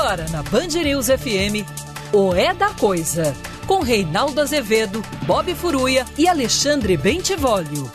Agora na Band News FM, o É da Coisa, com Reinaldo Azevedo, Bob Furuia e Alexandre Bentivolio.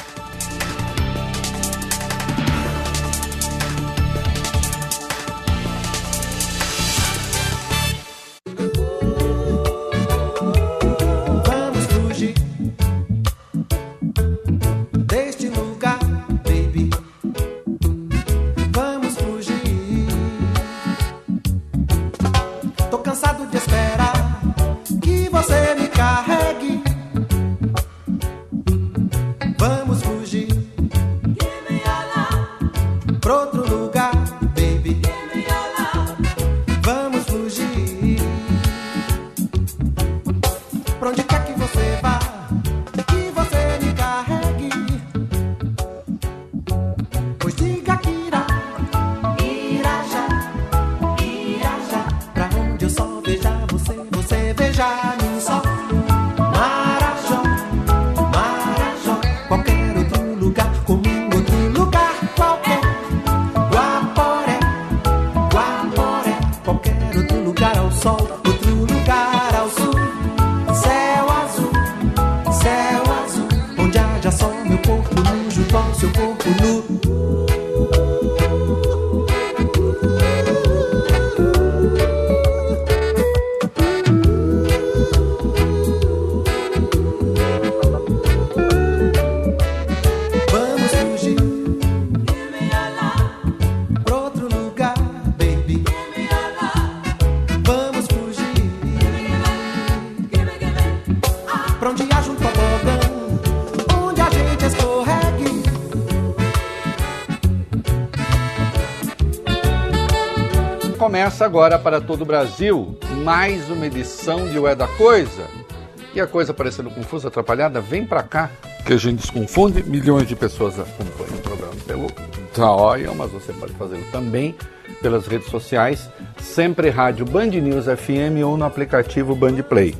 Começa agora para todo o Brasil mais uma edição de O É da Coisa. E a coisa parecendo confusa, atrapalhada, vem pra cá, que a gente desconfunde. Milhões de pessoas acompanham o programa pelo Dial, mas você pode fazê-lo também pelas redes sociais, sempre rádio Band News FM ou no aplicativo Band Play.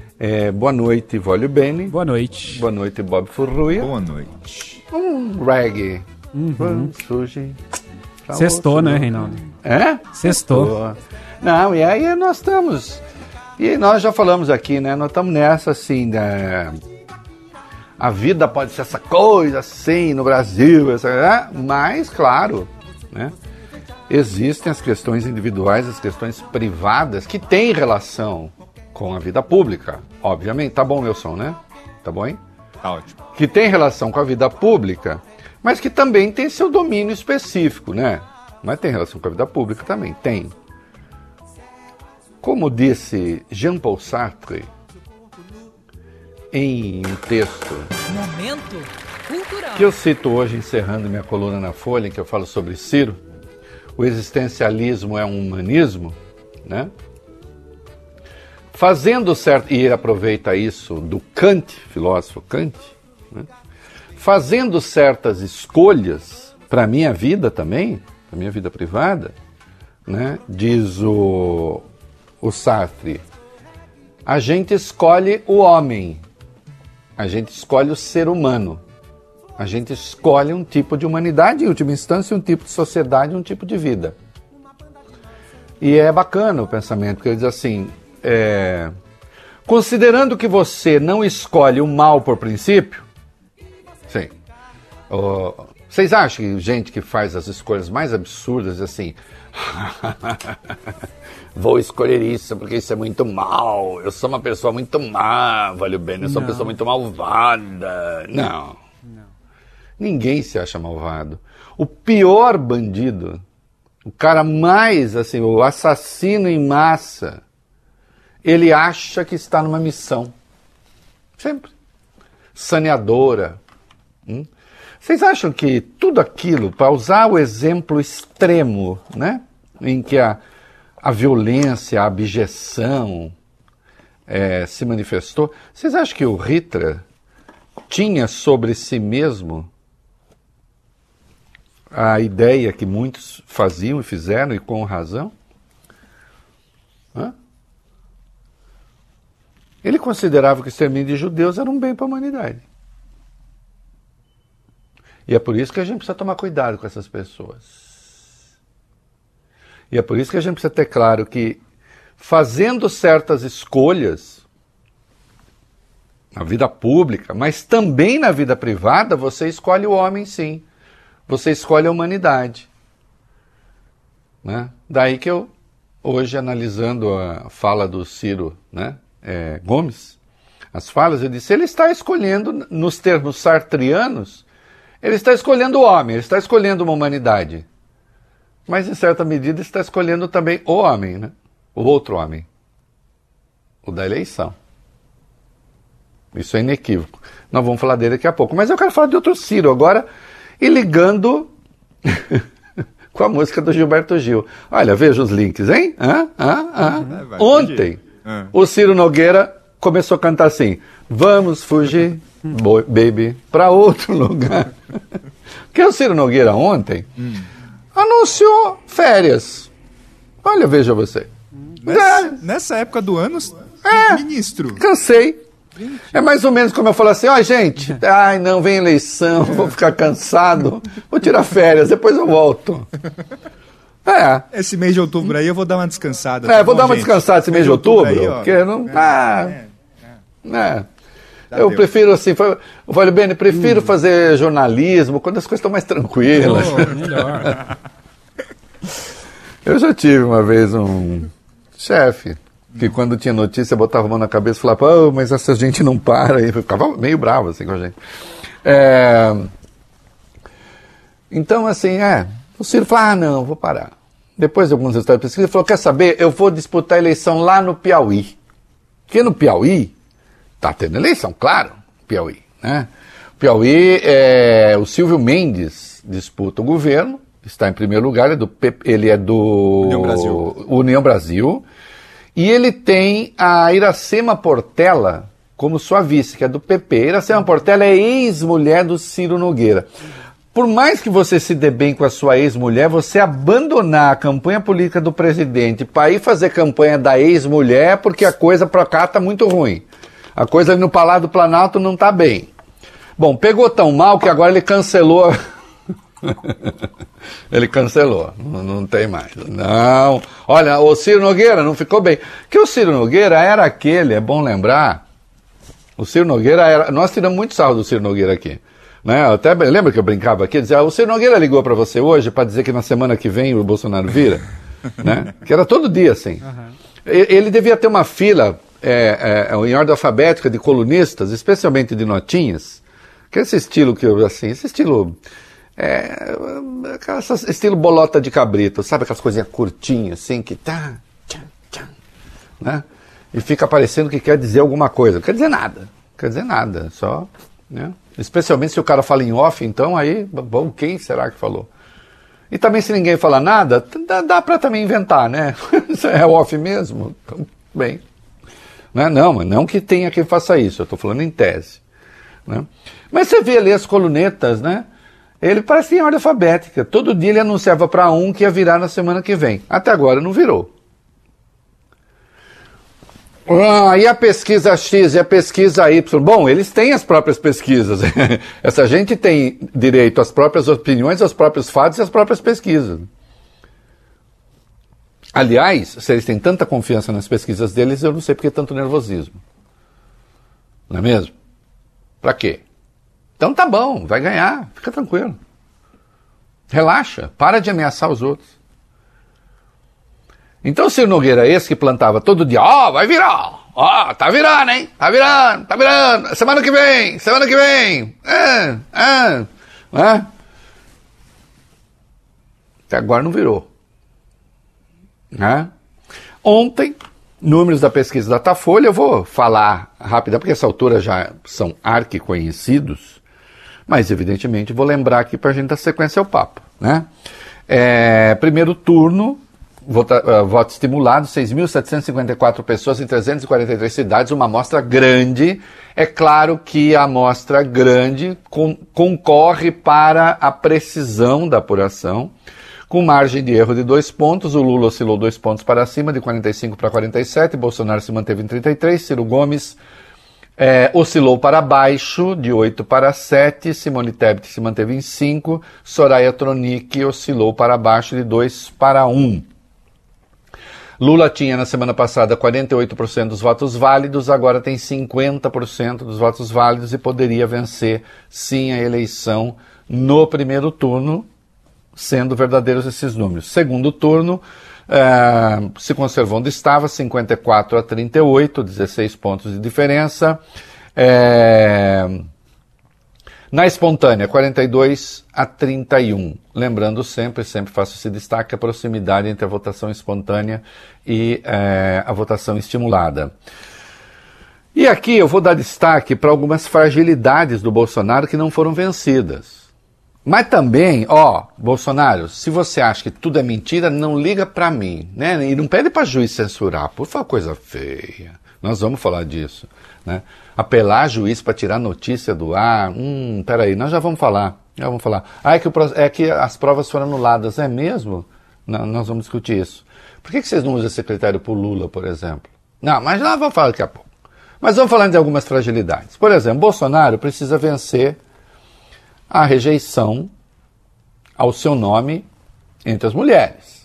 Boa noite, Volio Bene. Boa noite. Boa noite, Bob Furuia. Boa noite. Reggae. Surge. Sextou, né, Reinaldo? Sextou. Não, e aí nós estamos... E nós já falamos aqui, né? Nós estamos nessa, assim, né? A vida pode ser essa coisa, assim, no Brasil, mas, claro, né? Existem as questões individuais, as questões privadas, que têm relação com a vida pública, obviamente. Tá bom meu som, né? Tá bom, hein? Tá ótimo. Que tem relação com a vida pública, mas que também tem seu domínio específico, né? Mas tem relação com a vida pública também, tem. Como disse Jean-Paul Sartre em um texto Momento Cultural, que eu cito hoje encerrando minha coluna na Folha, em que eu falo sobre Ciro, o existencialismo é um humanismo, né? Fazendo certo, e ele aproveita isso do Kant, filósofo Kant, né? Fazendo certas escolhas para a minha vida também, para a minha vida privada, né? Diz o Sartre, a gente escolhe o homem, a gente escolhe o ser humano, a gente escolhe um tipo de humanidade, em última instância, um tipo de sociedade, um tipo de vida. E é bacana o pensamento, porque ele diz assim, considerando que você não escolhe o mal por princípio, sim. Vocês acham que gente que faz as escolhas mais absurdas, assim, vou escolher isso porque isso é muito mal, eu sou uma pessoa muito má, Valeu Bem, eu sou uma pessoa muito malvada. Não. Ninguém se acha malvado. O pior bandido, o cara mais, assim, o assassino em massa, ele acha que está numa missão. Sempre. Saneadora. Vocês acham que tudo aquilo, para usar o exemplo extremo, né, em que a violência, a abjeção se manifestou, vocês acham que o Hitler tinha sobre si mesmo a ideia que muitos faziam e fizeram, e com razão? Ele considerava que o extermínio de judeus era um bem para a humanidade. E é por isso que a gente precisa tomar cuidado com essas pessoas. E é por isso que a gente precisa ter claro que, fazendo certas escolhas na vida pública, mas também na vida privada, você escolhe o homem, sim. Você escolhe a humanidade. Né? Daí que eu, hoje, analisando a fala do Ciro, né, Gomes, as falas, eu disse, ele está escolhendo, nos termos sartrianos, ele está escolhendo o homem, ele está escolhendo uma humanidade. Mas, em certa medida, está escolhendo também o homem, né? O outro homem. O da eleição. Isso é inequívoco. Nós vamos falar dele daqui a pouco. Mas eu quero falar de outro Ciro agora, e ligando com a música do Gilberto Gil. Olha, veja os links, hein? Ontem, o Ciro Nogueira começou a cantar assim, vamos fugir, baby, para outro lugar. Porque o Ciro Nogueira ontem anunciou férias. Olha, veja você. Nessa época do ano, ministro. Cansei. É mais ou menos como eu falo assim, gente, não, vem eleição, vou ficar cansado, vou tirar férias, depois eu volto. Esse mês de outubro aí eu vou dar uma descansada. Vou dar uma descansada esse mês de outubro, aí, porque não... Eu prefiro assim, Valeu Bene, prefiro fazer jornalismo quando as coisas estão mais tranquilas. Melhor. Eu já tive uma vez um chefe que quando tinha notícia botava a mão na cabeça e falava, mas essa gente não para, e ficava meio bravo assim com a gente. Então assim, o Ciro falou, não, vou parar. Depois de alguns resultados de pesquisa, ele falou, quer saber, eu vou disputar a eleição lá no Piauí. Porque no Piauí, tá tendo eleição, claro, Piauí, né? Piauí, o Silvio Mendes disputa o governo, está em primeiro lugar, ele é do União Brasil, e ele tem a Iracema Portela como sua vice, que é do PP. Iracema Portela é ex-mulher do Ciro Nogueira. Por mais que você se dê bem com a sua ex-mulher, você abandonar a campanha política do presidente para ir fazer campanha da ex-mulher, porque a coisa para cá está muito ruim. A coisa ali no Palácio do Planalto não está bem. Bom, pegou tão mal que agora ele cancelou. Ele cancelou, não tem mais. Não, olha, o Ciro Nogueira não ficou bem. Que o Ciro Nogueira era aquele, é bom lembrar, o Ciro Nogueira era... Nós tiramos muito sarro do Ciro Nogueira aqui. Né? Até lembra que eu brincava aqui, dizia, o Ciro Nogueira ligou para você hoje para dizer que na semana que vem o Bolsonaro vira, né? Que era todo dia assim. Ele devia ter uma fila em ordem alfabética de colunistas, especialmente de notinhas, que é esse estilo que eu assim, esse estilo estilo bolota de cabrito, sabe aquelas coisinhas curtinhas assim que né? E fica parecendo que quer dizer alguma coisa, não quer dizer nada, só, né? Especialmente se o cara fala em off, então aí, bom, quem será que falou? E também se ninguém fala nada, dá para também inventar, né? É off mesmo? Então, bem. Não, mas não que tenha quem faça isso, eu estou falando em tese. Né? Mas você vê ali as colunetas, né? Ele parecia em ordem alfabética. Todo dia ele anunciava para um que ia virar na semana que vem. Até agora não virou. E a pesquisa X e a pesquisa Y? Bom, eles têm as próprias pesquisas. Essa gente tem direito às próprias opiniões, aos próprios fatos e às próprias pesquisas. Aliás, se eles têm tanta confiança nas pesquisas deles, eu não sei por que tanto nervosismo. Não é mesmo? Pra quê? Então tá bom, vai ganhar, fica tranquilo. Relaxa, para de ameaçar os outros. Então o Ciro Nogueira, esse que plantava todo dia, vai virar, tá virando, hein, tá virando, semana que vem, até agora não virou. Ontem, números da pesquisa da Datafolha, eu vou falar rápido, porque essa altura já são arquiconhecidos, mas evidentemente vou lembrar aqui para a gente dar sequência ao papo, né? Primeiro turno, voto estimulado, 6.754 pessoas em 343 cidades, uma amostra grande. É claro que a amostra grande concorre para a precisão da apuração, com margem de erro de 2 pontos. O Lula oscilou 2 pontos para cima, de 45 para 47, Bolsonaro se manteve em 33, Ciro Gomes oscilou para baixo, de 8 para 7, Simone Tebet se manteve em 5, Soraya Tronic oscilou para baixo, de 2 para 1. Lula tinha na semana passada 48% dos votos válidos, agora tem 50% dos votos válidos e poderia vencer sim a eleição no primeiro turno, sendo verdadeiros esses números. Segundo turno, se conservou onde estava, 54-38, 16 pontos de diferença. Na espontânea, 42-31. Lembrando sempre faço esse destaque, a proximidade entre a votação espontânea e a votação estimulada. E aqui eu vou dar destaque para algumas fragilidades do Bolsonaro que não foram vencidas. Mas também, Bolsonaro, se você acha que tudo é mentira, não liga para mim, né? E não pede para juiz censurar, por favor, coisa feia. Nós vamos falar disso, né? Apelar a juiz para tirar notícia do ar, peraí, nós já vamos falar. É que as provas foram anuladas, é mesmo? Não, nós vamos discutir isso. Por que vocês não usam esse critério para o Lula, por exemplo? Não, mas nós vamos falar daqui a pouco. Mas vamos falar de algumas fragilidades. Por exemplo, Bolsonaro precisa vencer a rejeição ao seu nome entre as mulheres.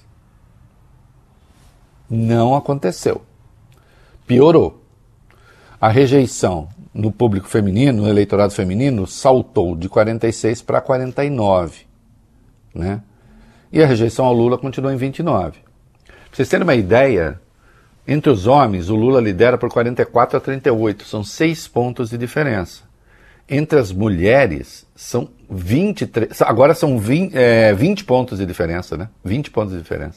Não aconteceu. Piorou. A rejeição no público feminino, no eleitorado feminino, saltou de 46 para 49, né? E a rejeição ao Lula continua em 29. Para vocês terem uma ideia, entre os homens, o Lula lidera por 44-38, são 6 pontos de diferença. Entre as mulheres, são 23, agora são 20 pontos de diferença, né? 20 pontos de diferença.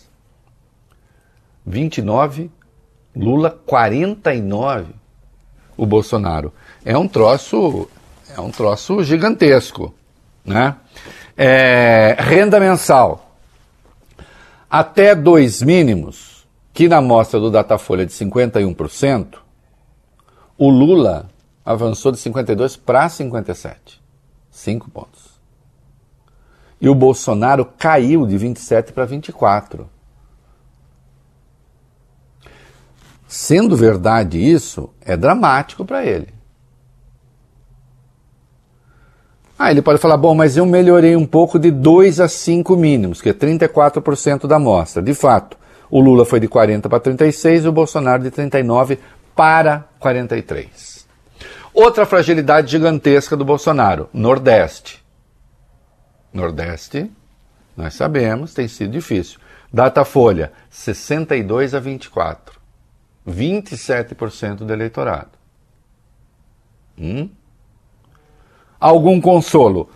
29, Lula 49, o Bolsonaro. É um troço gigantesco, né? Renda mensal. Até 2 mínimos, que na amostra do Datafolha de 51%, o Lula avançou de 52 para 57. 5 pontos. E o Bolsonaro caiu de 27 para 24. Sendo verdade isso, é dramático para ele. Ele pode falar, bom, mas eu melhorei um pouco de 2 a 5 mínimos, que é 34% da amostra. De fato, o Lula foi de 40 para 36 e o Bolsonaro de 39 para 43. Outra fragilidade gigantesca do Bolsonaro, Nordeste. Nordeste, nós sabemos, tem sido difícil. Datafolha, 62 a 24. 27% do eleitorado. Algum consolo?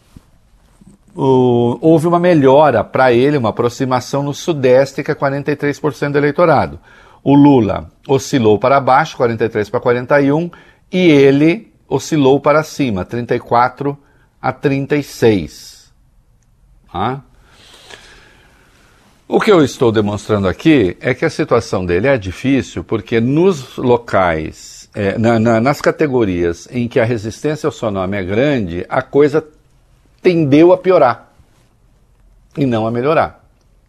Houve uma melhora para ele, uma aproximação no Sudeste, que é 43% do eleitorado. O Lula oscilou para baixo, 43 para 41, e ele oscilou para cima, 34 a 36. O que eu estou demonstrando aqui é que a situação dele é difícil, porque nos locais, nas categorias em que a resistência ao seu nome é grande, a coisa tendeu a piorar e não a melhorar.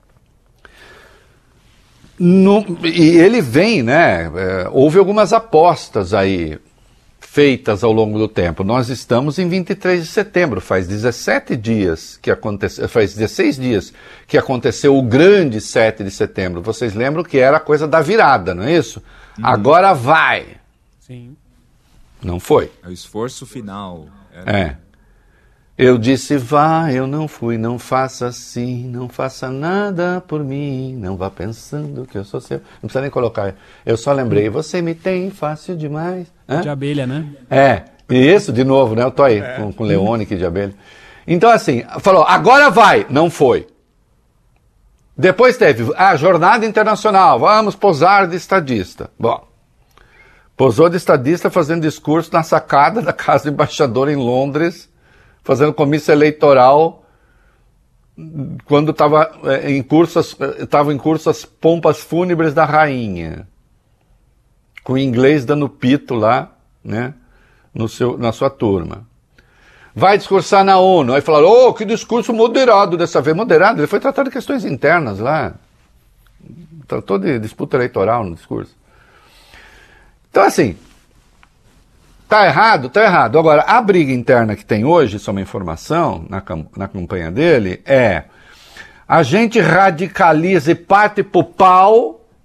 E ele vem, né? Houve algumas apostas aí feitas ao longo do tempo. Nós estamos em 23 de setembro, faz 17 dias que aconteceu, faz 16 dias que aconteceu o grande 7 de setembro. Vocês lembram que era a coisa da virada, não é isso? Agora vai. Sim. Não foi. É o esforço final. Eu disse, vá, eu não fui, não faça assim, não faça nada por mim, não vá pensando que eu sou seu. Não precisa nem colocar, eu só lembrei, você me tem fácil demais. De abelha, né? Isso, de novo, né? Eu tô aí com Leone, que de abelha. Então assim, falou, agora vai, não foi. Depois teve a jornada internacional, vamos posar de estadista. Bom, posou de estadista fazendo discurso na sacada da casa do embaixador em Londres, fazendo comício eleitoral, quando estava em curso as pompas fúnebres da rainha, com o inglês dando pito lá, né, na sua turma. Vai discursar na ONU, aí falaram, que discurso moderado dessa vez. Moderado, ele foi tratar de questões internas lá, tratou de disputa eleitoral no discurso. Então assim, tá errado? Tá errado. Agora, a briga interna que tem hoje, isso é uma informação na campanha dele, a gente radicaliza e parte pro pau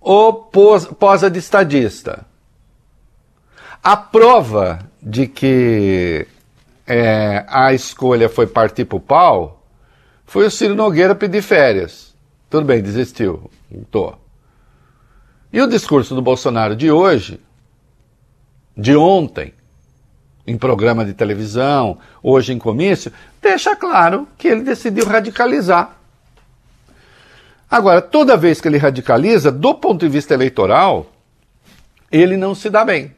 ou posa de estadista? A prova de que a escolha foi partir pro pau foi o Ciro Nogueira pedir férias. Tudo bem, desistiu. Voltou. E o discurso do Bolsonaro de hoje, de ontem, em programa de televisão, hoje em comício, deixa claro que ele decidiu radicalizar. Agora, toda vez que ele radicaliza, do ponto de vista eleitoral, ele não se dá bem.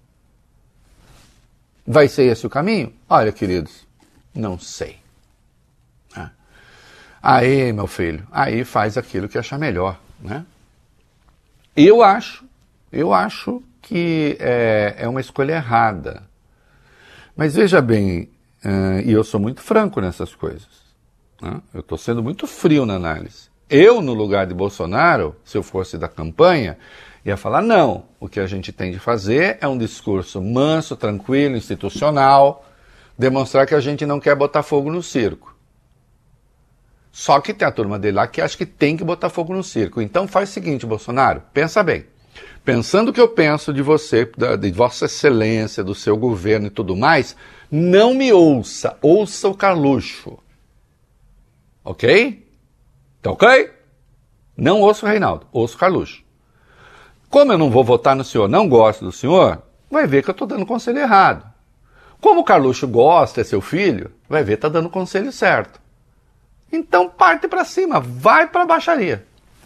Vai ser esse o caminho? Olha, queridos, não sei. Aí, meu filho, aí faz aquilo que achar melhor, né? Eu acho que é uma escolha errada. Mas veja bem, e eu sou muito franco nessas coisas, né? Eu estou sendo muito frio na análise. Eu, no lugar de Bolsonaro, se eu fosse da campanha, ia falar, não, o que a gente tem de fazer é um discurso manso, tranquilo, institucional, demonstrar que a gente não quer botar fogo no circo. Só que tem a turma dele lá que acha que tem que botar fogo no circo. Então faz o seguinte, Bolsonaro, pensa bem. Pensando o que eu penso de você, de Vossa Excelência, do seu governo e tudo mais, não me ouça, ouça o Carluxo. Ok? Tá ok? Não ouço o Reinaldo, ouço o Carluxo. Como eu não vou votar no senhor, não gosto do senhor, vai ver que eu estou dando conselho errado. Como o Carluxo gosta, é seu filho, vai ver que está dando conselho certo. Então parte para cima, vai para a baixaria.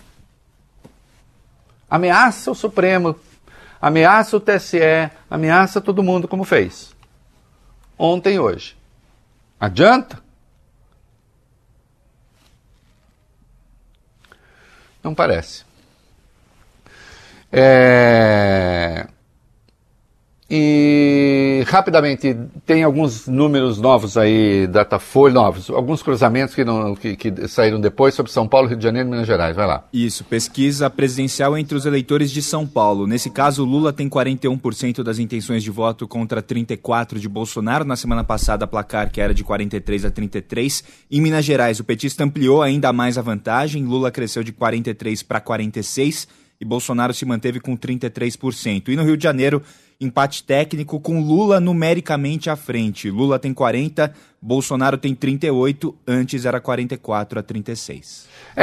Ameaça o Supremo, ameaça o TSE, ameaça todo mundo como fez. Ontem e hoje. Adianta? Não parece. E rapidamente, tem alguns números novos aí, Datafolha, novos, alguns cruzamentos que saíram depois sobre São Paulo, Rio de Janeiro e Minas Gerais. Vai lá. Isso, pesquisa presidencial entre os eleitores de São Paulo. Nesse caso, Lula tem 41% das intenções de voto contra 34% de Bolsonaro. Na semana passada, a placar que era de 43-33. Em Minas Gerais, o petista ampliou ainda mais a vantagem. Lula cresceu de 43% para 46% e Bolsonaro se manteve com 33%. E no Rio de Janeiro, empate técnico com Lula numericamente à frente. Lula tem 40%, Bolsonaro tem 38%, antes era 44-36%.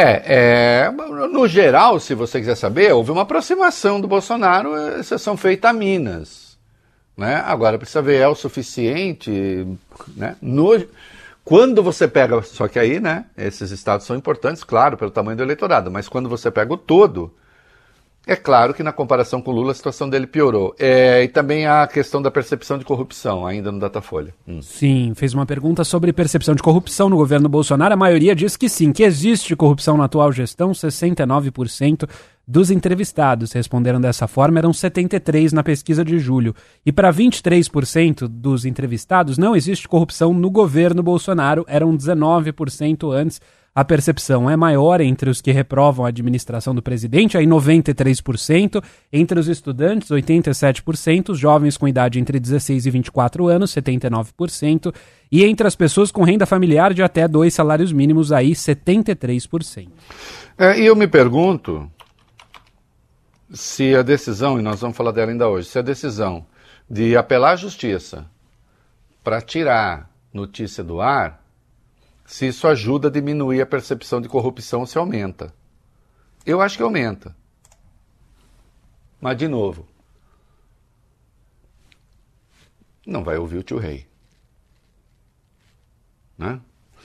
No geral, se você quiser saber, houve uma aproximação do Bolsonaro, exceção feita a Minas. Né? Agora precisa ver, é o suficiente, né? Quando você pega, só que aí, né, esses estados são importantes, claro, pelo tamanho do eleitorado, mas quando você pega o todo, é claro que na comparação com o Lula a situação dele piorou. E também a questão da percepção de corrupção, ainda no Datafolha. Sim, fez uma pergunta sobre percepção de corrupção no governo Bolsonaro. A maioria diz que sim, que existe corrupção na atual gestão. 69% dos entrevistados responderam dessa forma, eram 73% na pesquisa de julho. E para 23% dos entrevistados não existe corrupção no governo Bolsonaro, eram 19% antes. A percepção é maior entre os que reprovam a administração do presidente, aí 93%, entre os estudantes, 87%, os jovens com idade entre 16 e 24 anos, 79%, e entre as pessoas com renda familiar de até 2 salários mínimos, aí 73%. E eu me pergunto se a decisão, e nós vamos falar dela ainda hoje, se a decisão de apelar à justiça para tirar notícia do ar, se isso ajuda a diminuir a percepção de corrupção ou se aumenta. Eu acho que aumenta. Mas, de novo, não vai ouvir o tio Rei. Né?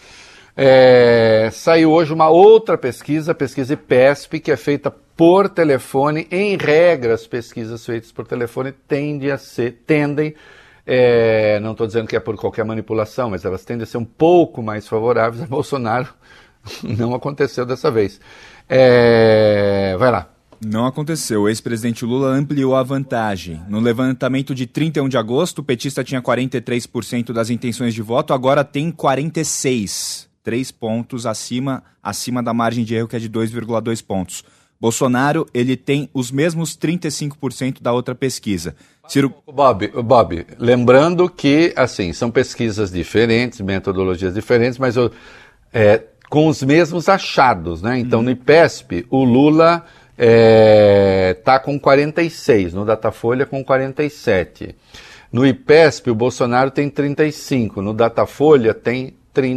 Saiu hoje uma outra pesquisa, a pesquisa IPESP, que é feita por telefone. Em regra, as pesquisas feitas por telefone tendem, não estou dizendo que é por qualquer manipulação, mas elas tendem a ser um pouco mais favoráveis a Bolsonaro. Não aconteceu dessa vez. Vai lá. Não aconteceu. O ex-presidente Lula ampliou a vantagem. No levantamento de 31 de agosto, o petista tinha 43% das intenções de voto, agora tem 46%. 3 pontos acima da margem de erro, que é de 2,2 pontos. Bolsonaro, ele tem os mesmos 35% da outra pesquisa. Ciro... Bob, lembrando que, assim, são pesquisas diferentes, metodologias diferentes, mas com os mesmos achados, né? Então, no IPESP, o Lula Está com 46, no Datafolha com 47. No IPESP o Bolsonaro tem 35, no Datafolha tem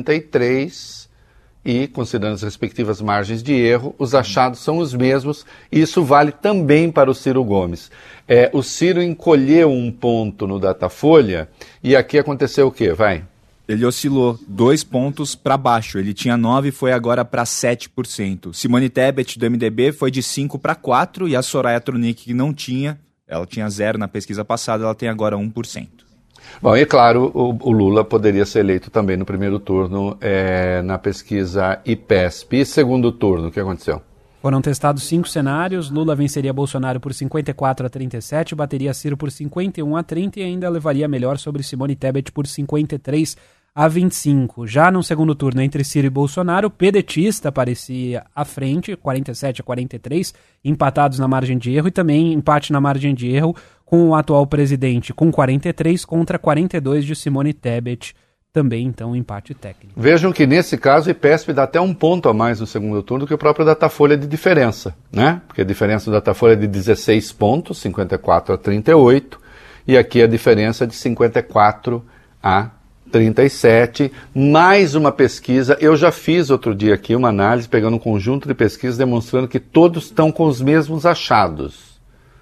33 e, considerando as respectivas margens de erro, os achados são os mesmos e isso vale também para o Ciro Gomes. O Ciro encolheu um ponto no Datafolha e aqui aconteceu o quê? Vai. Ele oscilou 2 pontos para baixo. Ele tinha 9 e foi agora para 7%. Simone Tebet, do MDB, foi de 5 para 4 e a Soraya Tronic, que não tinha, ela tinha 0 na pesquisa passada, ela tem agora 1%. Bom, e claro, o Lula poderia ser eleito também no primeiro turno na pesquisa IPESP. E segundo turno, o que aconteceu? Foram testados 5 cenários, Lula venceria Bolsonaro por 54 a 37, bateria Ciro por 51 a 30 e ainda levaria melhor sobre Simone Tebet por 53 a 25. Já no segundo turno, entre Ciro e Bolsonaro, o pedetista aparecia à frente, 47 a 43, empatados na margem de erro, e também empate na margem de erro com o atual presidente, com 43 contra 42 de Simone Tebet, também, então, empate técnico. Vejam que, nesse caso, o IPESP dá até um ponto a mais no segundo turno do que o próprio Datafolha de diferença, né? Porque a diferença do Datafolha é de 16 pontos, 54 a 38, e aqui a diferença é de 54 a 37, mais uma pesquisa. Eu já fiz outro dia aqui uma análise pegando um conjunto de pesquisas demonstrando que todos estão com os mesmos achados,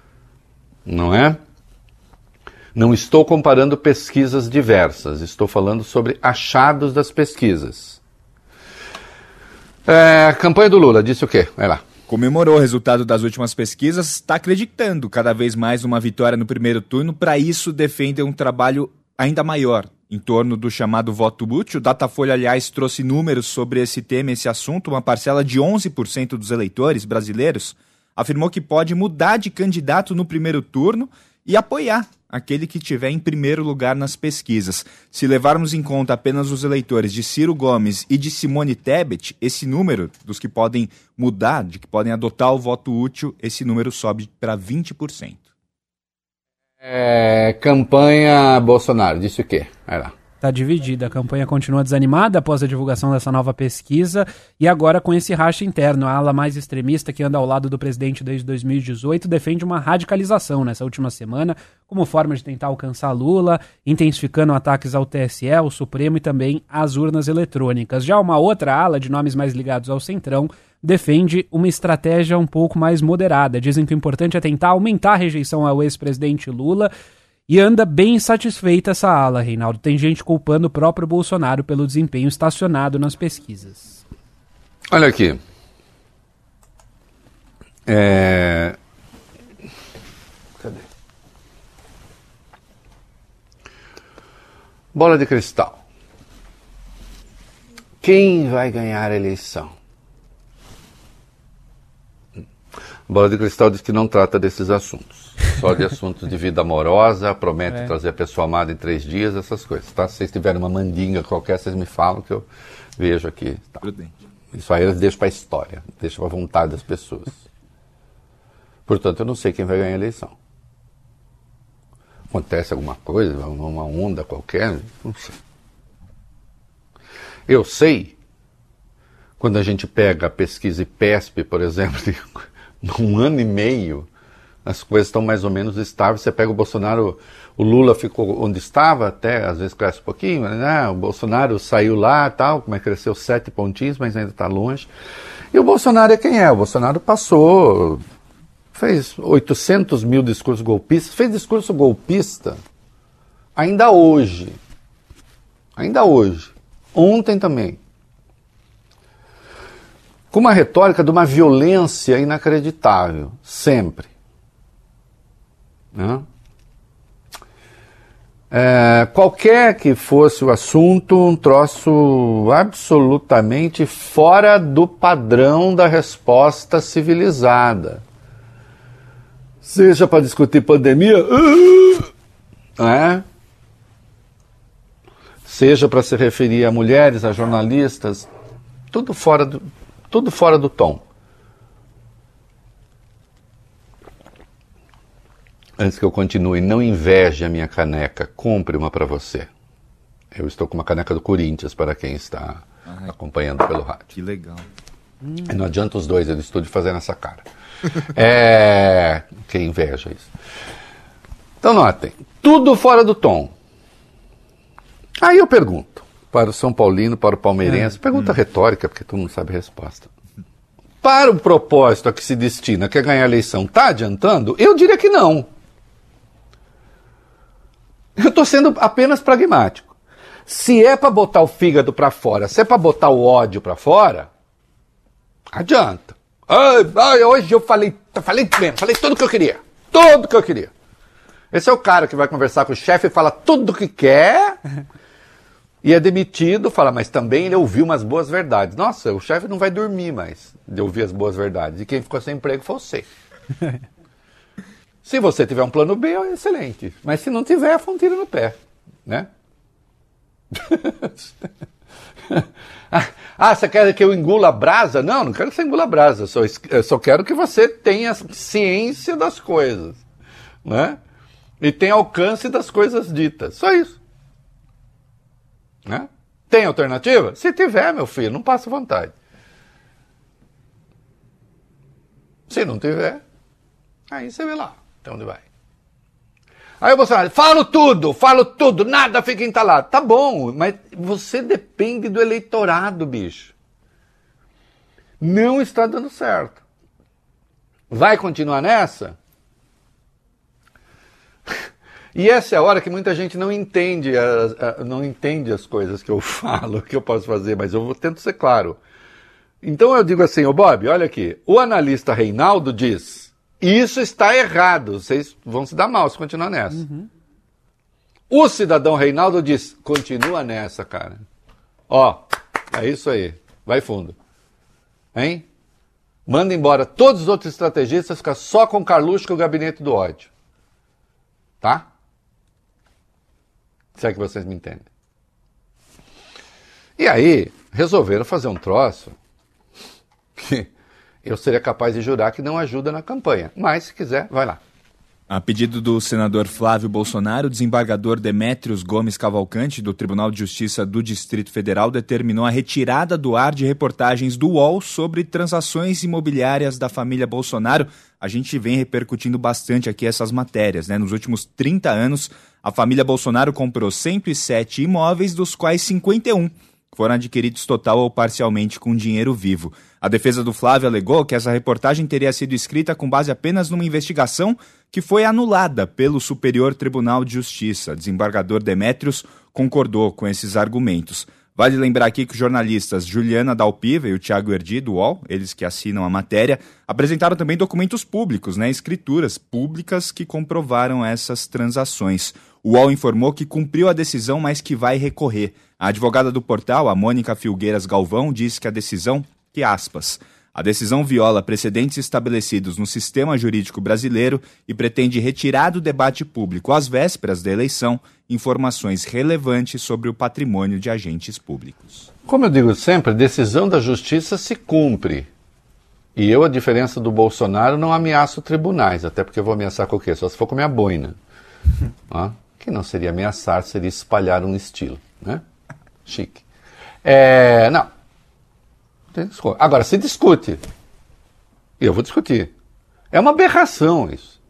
não é? Não estou comparando pesquisas diversas, estou falando sobre achados das pesquisas. Campanha do Lula, disse o quê? Vai lá. Comemorou o resultado das últimas pesquisas, está acreditando cada vez mais numa vitória no primeiro turno, para isso defende um trabalho ainda maior em torno do chamado voto útil. O Datafolha, aliás, trouxe números sobre esse tema, esse assunto. Uma parcela de 11% dos eleitores brasileiros afirmou que pode mudar de candidato no primeiro turno e apoiar aquele que estiver em primeiro lugar nas pesquisas. Se levarmos em conta apenas os eleitores de Ciro Gomes e de Simone Tebet, esse número dos que podem mudar, de que podem adotar o voto útil, esse número sobe para 20%. Campanha Bolsonaro, disse o quê? Vai lá. Está dividida, a campanha continua desanimada após a divulgação dessa nova pesquisa e agora com esse racha interno. A ala mais extremista, que anda ao lado do presidente desde 2018, defende uma radicalização nessa última semana como forma de tentar alcançar Lula, intensificando ataques ao TSE, ao Supremo e também às urnas eletrônicas. Já uma outra ala, de nomes mais ligados ao Centrão, defende uma estratégia um pouco mais moderada. Dizem que o importante é tentar aumentar a rejeição ao ex-presidente Lula. E anda bem insatisfeita essa ala, Reinaldo. Tem gente culpando o próprio Bolsonaro pelo desempenho estacionado nas pesquisas. Olha aqui. Cadê? Bola de cristal. Quem vai ganhar a eleição? Bola de cristal diz que não trata desses assuntos. Só de assuntos de vida amorosa, promete trazer a pessoa amada em 3 dias, essas coisas, tá? Se vocês tiverem uma mandinga qualquer, vocês me falam que eu vejo aqui. Tá? Isso aí eu deixo para a história, deixo para a vontade das pessoas. Portanto, eu não sei quem vai ganhar a eleição. Acontece alguma coisa, uma onda qualquer, não sei. Eu sei, quando a gente pega a pesquisa IPESP, por exemplo, de 1 ano e meio, as coisas estão mais ou menos estáveis. Você pega o Bolsonaro, o Lula ficou onde estava, até às vezes cresce um pouquinho, né? O Bolsonaro saiu lá e tal, como cresceu 7 pontinhos, mas ainda está longe. E o Bolsonaro é quem é? O Bolsonaro passou, fez 800 mil discursos golpistas, fez discurso golpista ainda hoje. Ainda hoje. Ontem também. Com uma retórica de uma violência inacreditável, sempre. Né? Qualquer que fosse o assunto, um troço absolutamente fora do padrão da resposta civilizada. Seja para discutir pandemia, né? Seja para se referir a mulheres, a jornalistas, tudo fora do tom. Antes que eu continue, não inveje a minha caneca, compre uma para você. Eu estou com uma caneca do Corinthians, para quem está acompanhando pelo rádio. Que legal. E não adianta os dois, eu estou de fazer nessa cara. Que inveja isso. Então notem, tudo fora do tom. Aí eu pergunto, para o São Paulino, para o palmeirense, pergunta retórica, porque todo mundo sabe a resposta. Para o propósito a que se destina, que é ganhar a eleição, está adiantando? Eu diria que não. Eu estou sendo apenas pragmático. Se é para botar o fígado para fora, se é para botar o ódio para fora, adianta. Hoje eu falei mesmo, falei tudo que eu queria. Tudo que eu queria. Esse é o cara que vai conversar com o chefe e fala tudo o que quer e é demitido, fala, mas também ele ouviu umas boas verdades. Nossa, o chefe não vai dormir mais de ouvir as boas verdades. E quem ficou sem emprego foi você. Se você tiver um plano B, é excelente. Mas se não tiver, foi um tiro no pé. Né? Você quer que eu engula a brasa? Não quero que você engula a brasa. Eu só quero que você tenha ciência das coisas. Né? E tenha alcance das coisas ditas. Só isso. Né? Tem alternativa? Se tiver, meu filho, não passa vontade. Se não tiver, aí você vê lá até onde vai. Aí o Bolsonaro, falo tudo, nada fica entalado. Tá bom, mas você depende do eleitorado, bicho. Não está dando certo. Vai continuar nessa? E essa é a hora que muita gente não entende as coisas que eu falo, que eu posso fazer, mas eu tento ser claro. Então eu digo assim, Bob, olha aqui, o analista Reinaldo diz, isso está errado, vocês vão se dar mal se continuar nessa. Uhum. O cidadão Reinaldo diz, continua nessa, cara. É isso aí, vai fundo. Hein? Manda embora todos os outros estrategistas, fica só com Carluxo e o gabinete do ódio. Tá? Se é que vocês me entendem. E aí, resolveram fazer um troço que eu seria capaz de jurar que não ajuda na campanha. Mas, se quiser, vai lá. A pedido do senador Flávio Bolsonaro, o desembargador Demétrios Gomes Cavalcante, do Tribunal de Justiça do Distrito Federal, determinou a retirada do ar de reportagens do UOL sobre transações imobiliárias da família Bolsonaro. A gente vem repercutindo bastante aqui essas matérias, né? Nos últimos 30 anos, a família Bolsonaro comprou 107 imóveis, dos quais 51 foram adquiridos total ou parcialmente com dinheiro vivo. A defesa do Flávio alegou que essa reportagem teria sido escrita com base apenas numa investigação que foi anulada pelo Superior Tribunal de Justiça. O desembargador Demétrios concordou com esses argumentos. Vale lembrar aqui que os jornalistas Juliana Dalpiva e o Thiago Erdi, do UOL, eles que assinam a matéria, apresentaram também documentos públicos, escrituras públicas que comprovaram essas transações. O UOL informou que cumpriu a decisão, mas que vai recorrer. A advogada do portal, a Mônica Filgueiras Galvão, disse que a decisão, que aspas, a decisão viola precedentes estabelecidos no sistema jurídico brasileiro e pretende retirar do debate público, às vésperas da eleição, informações relevantes sobre o patrimônio de agentes públicos. Como eu digo sempre, a decisão da justiça se cumpre. E eu, a diferença do Bolsonaro, não ameaço tribunais, até porque eu vou ameaçar com o quê? Só se for com a minha boina. Que não seria ameaçar, seria espalhar um estilo, né? Chique. Não. Agora, se discute. E eu vou discutir. É uma aberração isso.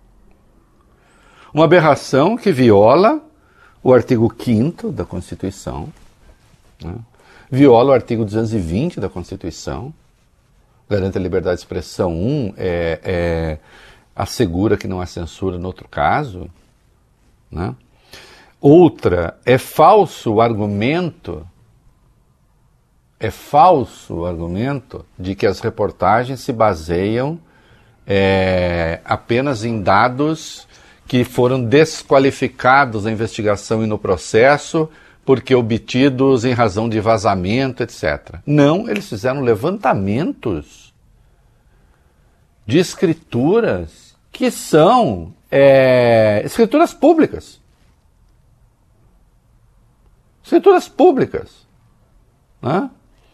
Uma aberração que viola o artigo 5º da Constituição, né? Viola o artigo 220 da Constituição, garante a liberdade de expressão, assegura que não há censura no outro caso, né? Outra, é falso o argumento de que as reportagens se baseiam apenas em dados que foram desqualificados na investigação e no processo porque obtidos em razão de vazamento, etc. Não, eles fizeram levantamentos de escrituras que são escrituras públicas. Escrituras públicas. Né?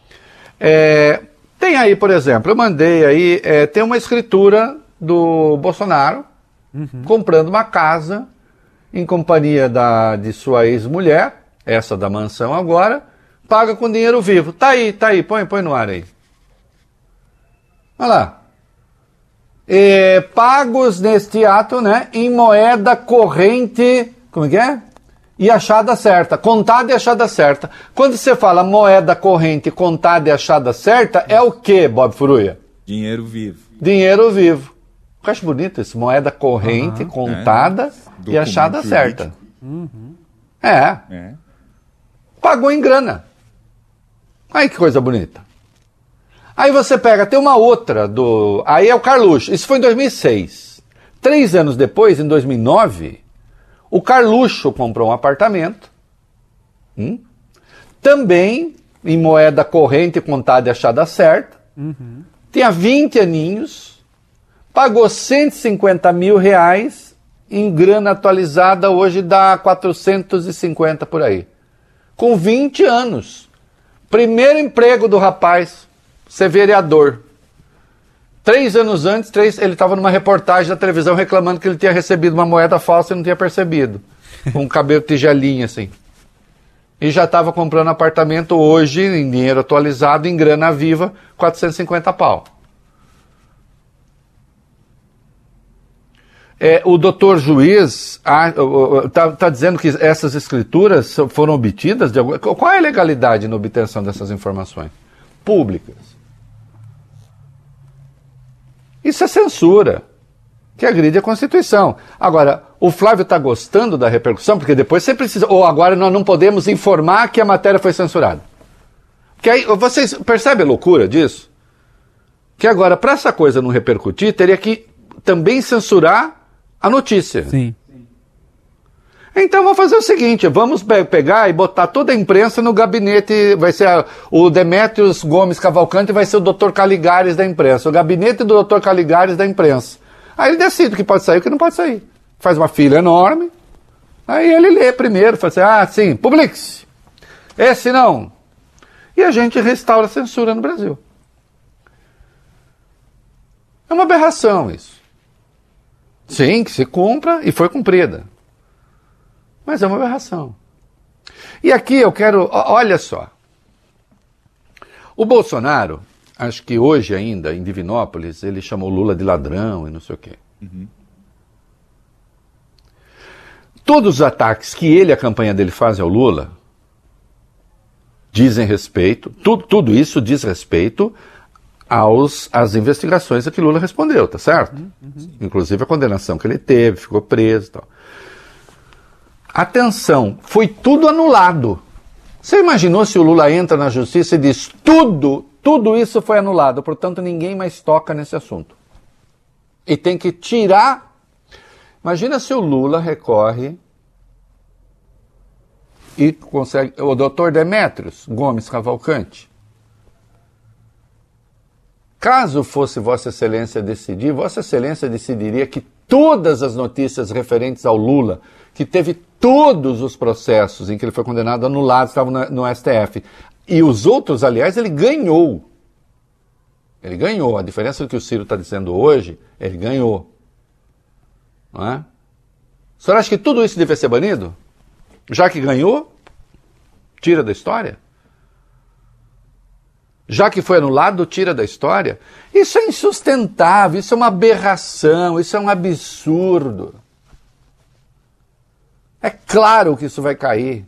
Tem aí, por exemplo, eu mandei aí, tem uma escritura do Bolsonaro comprando uma casa em companhia de sua ex-mulher, essa da mansão agora, paga com dinheiro vivo. Tá aí, põe no ar aí. Olha lá. pagos neste ato, né, em moeda corrente, como é que é? E achada certa, contada e achada certa. Quando você fala moeda corrente, contada e achada certa, é o que, Bob Furuia? Dinheiro vivo. Dinheiro vivo. Eu acho bonito isso, moeda corrente, contada e achada certa. Pagou em grana. Aí que coisa bonita. Aí você pega, tem uma outra aí é o Carluxo. Isso foi em 2006. 3 anos depois, em 2009, o Carluxo comprou um apartamento, também em moeda corrente, contada e achada certa, tinha 20 aninhos, pagou 150 mil reais, em grana atualizada hoje dá 450 por aí. Com 20 anos. Primeiro emprego do rapaz, ser vereador. 3 anos antes, ele estava numa reportagem da televisão reclamando que ele tinha recebido uma moeda falsa e não tinha percebido. Com um cabelo tigelinho assim. E já estava comprando apartamento hoje, em dinheiro atualizado, em grana viva, 450 pau. O doutor juiz está dizendo que essas escrituras foram obtidas de alguma... Qual é a legalidade na obtenção dessas informações? Públicas. Isso é censura, que agride a Constituição. Agora, o Flávio está gostando da repercussão, porque depois você precisa... Ou agora nós não podemos informar que a matéria foi censurada. Porque aí, vocês percebem a loucura disso? Que agora, para essa coisa não repercutir, teria que também censurar a notícia. Sim. Então vamos fazer o seguinte, vamos pegar e botar toda a imprensa no gabinete, vai ser o Demétrios Gomes Cavalcante, vai ser o Dr. Caligares da imprensa, o gabinete do Dr. Caligares da imprensa. Aí ele decide o que pode sair e o que não pode sair. Faz uma fila enorme, aí ele lê primeiro, fala assim, sim, publique-se. Esse não. E a gente restaura a censura no Brasil. É uma aberração isso. Sim, que se cumpra e foi cumprida. Mas é uma aberração. E aqui eu quero... Olha só. O Bolsonaro, acho que hoje ainda, em Divinópolis, ele chamou Lula de ladrão e não sei o quê. Todos os ataques que ele e a campanha dele fazem ao Lula dizem respeito... Tudo isso diz respeito às investigações a que Lula respondeu, tá certo? Inclusive a condenação que ele teve, ficou preso e tal. Atenção, foi tudo anulado. Você imaginou se o Lula entra na justiça e diz tudo isso foi anulado, portanto ninguém mais toca nesse assunto. E tem que tirar... Imagina se o Lula recorre e consegue... O doutor Demétrios Gomes Cavalcante. Caso fosse Vossa Excelência decidir, Vossa Excelência decidiria que todas as notícias referentes ao Lula, que teve todos os processos em que ele foi condenado anulados, estavam no STF. E os outros, aliás, ele ganhou. Ele ganhou. A diferença do que o Ciro está dizendo hoje, ele ganhou. Não é? O senhor acha que tudo isso deve ser banido? Já que ganhou, tira da história? Já que foi anulado, tira da história? Isso é insustentável, isso é uma aberração, isso é um absurdo. É claro que isso vai cair.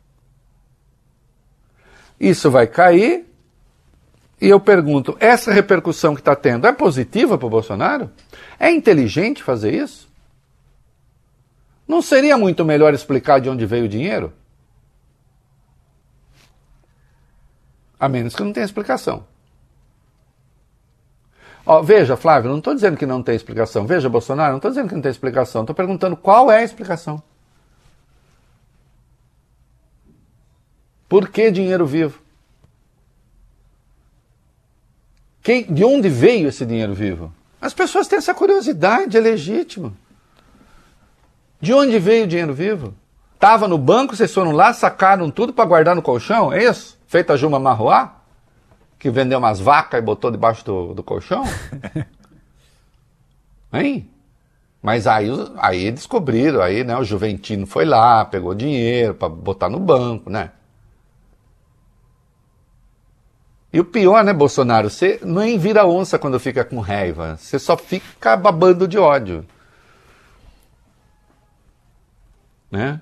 Isso vai cair, e eu pergunto, essa repercussão que está tendo é positiva para o Bolsonaro? É inteligente fazer isso? Não seria muito melhor explicar de onde veio o dinheiro? A menos que não tenha explicação. Veja, Flávio, não estou dizendo que não tem explicação. Veja, Bolsonaro, não estou dizendo que não tem explicação. Estou perguntando qual é a explicação. Por que dinheiro vivo? De onde veio esse dinheiro vivo? As pessoas têm essa curiosidade, é legítimo. De onde veio o dinheiro vivo? Estava no banco, vocês foram lá, sacaram tudo para guardar no colchão, é isso? Feita a Juma Marruá, que vendeu umas vacas e botou debaixo do colchão? Hein? Mas aí descobriram, aí, né, o Juventino foi lá, pegou dinheiro para botar no banco, né? E o pior, né, Bolsonaro, você nem vira onça quando fica com raiva, você só fica babando de ódio. Né?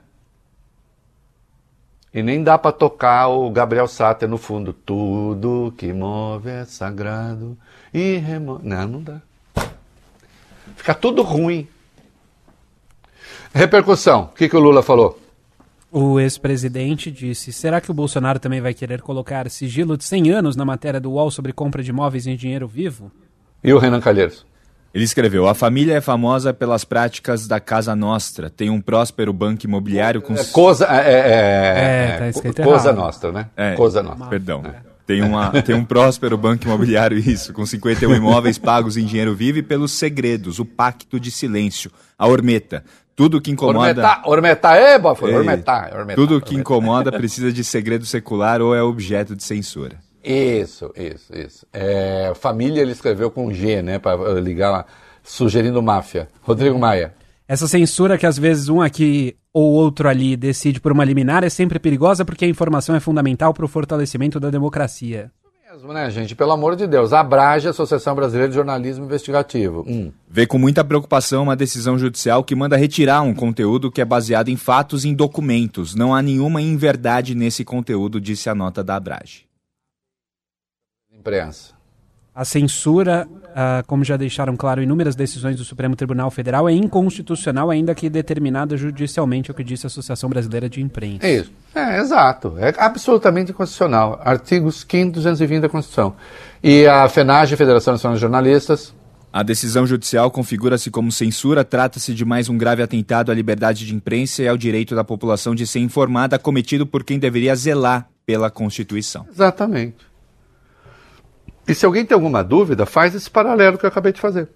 E nem dá para tocar o Gabriel Sater no fundo. Tudo que move é sagrado e remove... Não dá. Fica tudo ruim. Repercussão. O que o Lula falou? O ex-presidente disse: será que o Bolsonaro também vai querer colocar sigilo de 100 anos na matéria do UOL sobre compra de imóveis em dinheiro vivo? E o Renan Calheiros? Ele escreveu: a família é famosa pelas práticas da Casa Nostra. Tem um próspero banco imobiliário com... Tá escrito Cosa Nostra, né? Cosa Nostra. Perdão. Tem um próspero banco imobiliário, isso, com 51 imóveis pagos em dinheiro vivo e pelos segredos, o pacto de silêncio, a Ormeta. Tudo que incomoda... Ormetar. Tudo que incomoda precisa de segredo secular ou é objeto de censura. Isso. Família ele escreveu com G, né, para ligar lá, sugerindo máfia. Rodrigo Maia. Essa censura que às vezes um aqui ou outro ali decide por uma liminar é sempre perigosa porque a informação é fundamental para o fortalecimento da democracia. Mesmo, né, gente? Pelo amor de Deus. Abrage a Associação Brasileira de Jornalismo Investigativo. Vê com muita preocupação uma decisão judicial que manda retirar um conteúdo que é baseado em fatos e em documentos. Não há nenhuma inverdade nesse conteúdo, disse a nota da Abrage. Imprensa. A censura, como já deixaram claro inúmeras decisões do Supremo Tribunal Federal, é inconstitucional, ainda que determinada judicialmente, é o que disse a Associação Brasileira de Imprensa. Isso, exato. É absolutamente inconstitucional. Artigos 5º e 220 da Constituição. E a FENAGE, Federação Nacional de Jornalistas... A decisão judicial configura-se como censura, trata-se de mais um grave atentado à liberdade de imprensa e ao direito da população de ser informada, cometido por quem deveria zelar pela Constituição. Exatamente. E se alguém tem alguma dúvida, faz esse paralelo que eu acabei de fazer.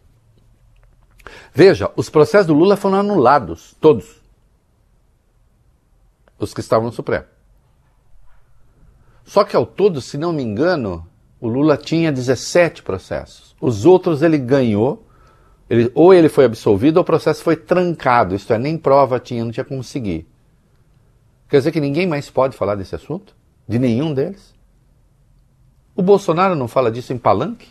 Veja, os processos do Lula foram anulados, todos. Os que estavam no Supremo. Só que ao todo, se não me engano, o Lula tinha 17 processos. Os outros ele ganhou, ou ele foi absolvido ou o processo foi trancado, isto é, nem prova tinha, não tinha como seguir. Quer dizer que ninguém mais pode falar desse assunto? De nenhum deles? O Bolsonaro não fala disso em palanque?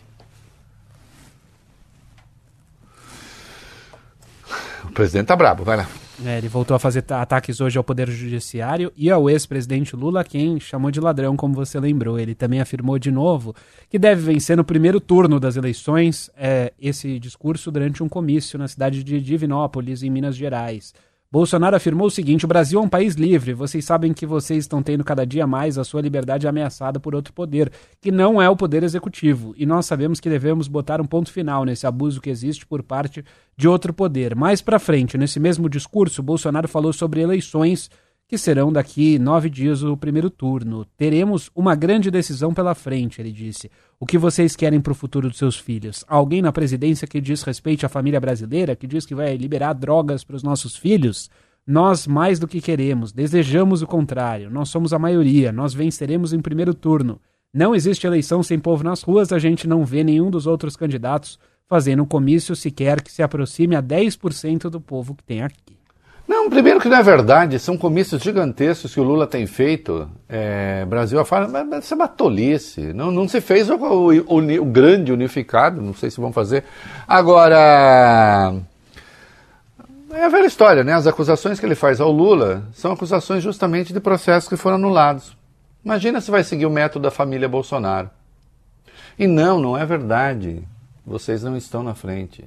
O presidente tá brabo, vai lá. Ele voltou a fazer ataques hoje ao Poder Judiciário e ao ex-presidente Lula, quem chamou de ladrão, como você lembrou. Ele também afirmou de novo que deve vencer no primeiro turno das eleições, esse discurso durante um comício na cidade de Divinópolis, em Minas Gerais. Bolsonaro afirmou o seguinte: o Brasil é um país livre, vocês sabem que vocês estão tendo cada dia mais a sua liberdade ameaçada por outro poder, que não é o poder executivo, e nós sabemos que devemos botar um ponto final nesse abuso que existe por parte de outro poder. Mais pra frente, nesse mesmo discurso, Bolsonaro falou sobre eleições que serão daqui 9 dias o primeiro turno. Teremos uma grande decisão pela frente, ele disse. O que vocês querem para o futuro dos seus filhos? Alguém na presidência que diz respeito à família brasileira, que diz que vai liberar drogas para os nossos filhos? Nós, mais do que queremos, desejamos o contrário. Nós somos a maioria, nós venceremos em primeiro turno. Não existe eleição sem povo nas ruas, a gente não vê nenhum dos outros candidatos fazendo um comício sequer que se aproxime a 10% do povo que tem aqui. Não, primeiro que não é verdade, são comícios gigantescos que o Lula tem feito, Brasil afora, mas isso é uma tolice, não se fez o grande unificado, não sei se vão fazer. Agora, é a velha história, né? As acusações que ele faz ao Lula são acusações justamente de processos que foram anulados. Imagina se vai seguir o método da família Bolsonaro. E não é verdade, vocês não estão na frente.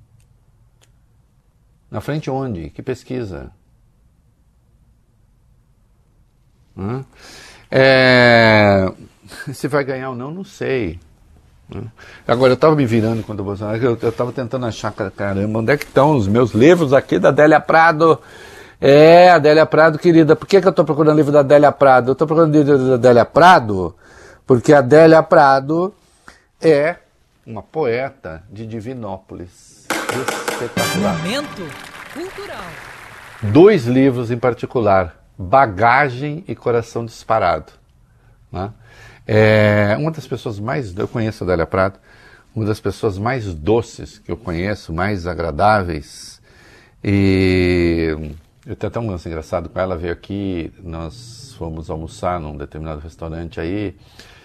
Na frente onde? Que pesquisa? Se vai ganhar ou não sei. Agora, eu estava me virando quando o Bolsonaro... Eu estava tentando achar, caramba, onde é que estão os meus livros aqui da Adélia Prado? Adélia Prado, querida. Por que eu estou procurando livro da Adélia Prado? Eu estou procurando livro da Adélia Prado porque a Adélia Prado é uma poeta de Divinópolis. Espetacular. Momento cultural. 2 livros em particular, Bagagem e Coração Disparado. Né? Uma das pessoas mais... Eu conheço a Adélia Prado, uma das pessoas mais doces que eu conheço, mais agradáveis. E eu tenho até um lance engraçado com ela, veio aqui, nós fomos almoçar num determinado restaurante aí,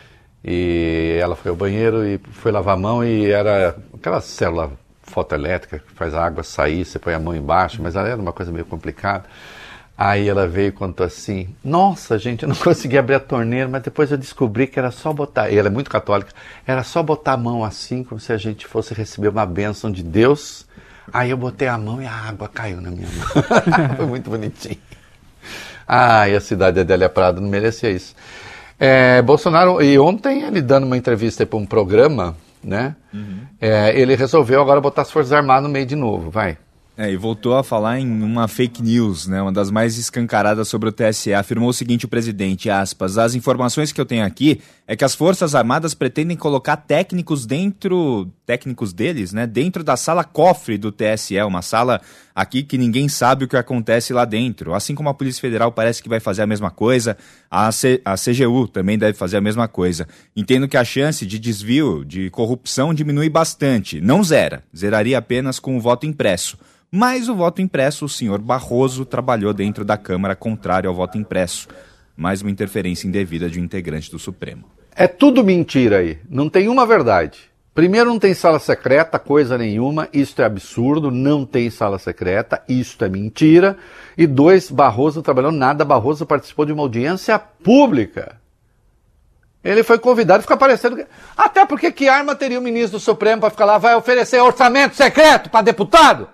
E ela foi ao banheiro e foi lavar a mão e era aquela célula fotoelétrica que faz a água sair, você põe a mão embaixo, mas era uma coisa meio complicada. Aí ela veio e contou assim, nossa gente, eu não consegui abrir a torneira, mas depois eu descobri que era só botar, e ela é muito católica, era só botar a mão assim, como se a gente fosse receber uma bênção de Deus. Aí eu botei a mão e a água caiu na minha mão. Foi muito bonitinho. E a cidade de Adélia Prado não merecia isso. Bolsonaro, e ontem ele dando uma entrevista para um programa, né? Ele resolveu agora botar as Forças Armadas no meio de novo, vai. E voltou a falar em uma fake news, né, uma das mais escancaradas sobre o TSE. Afirmou o seguinte o presidente, aspas, as informações que eu tenho aqui é que as Forças Armadas pretendem colocar técnicos deles, né, dentro da sala cofre do TSE, uma sala aqui que ninguém sabe o que acontece lá dentro. Assim como a Polícia Federal parece que vai fazer a mesma coisa, a CGU também deve fazer a mesma coisa. Entendo que a chance de desvio, de corrupção diminui bastante, não zeraria apenas com o voto impresso. Mas o voto impresso, o senhor Barroso trabalhou dentro da Câmara contrário ao voto impresso. Mais uma interferência indevida de um integrante do Supremo. É tudo mentira aí, não tem uma verdade. Primeiro, não tem sala secreta, coisa nenhuma, isto é absurdo, não tem sala secreta, isto é mentira. E 2, Barroso trabalhou nada, Barroso participou de uma audiência pública. Ele foi convidado, fica parecendo... Até porque que arma teria o ministro do Supremo para ficar lá, vai oferecer orçamento secreto para deputado?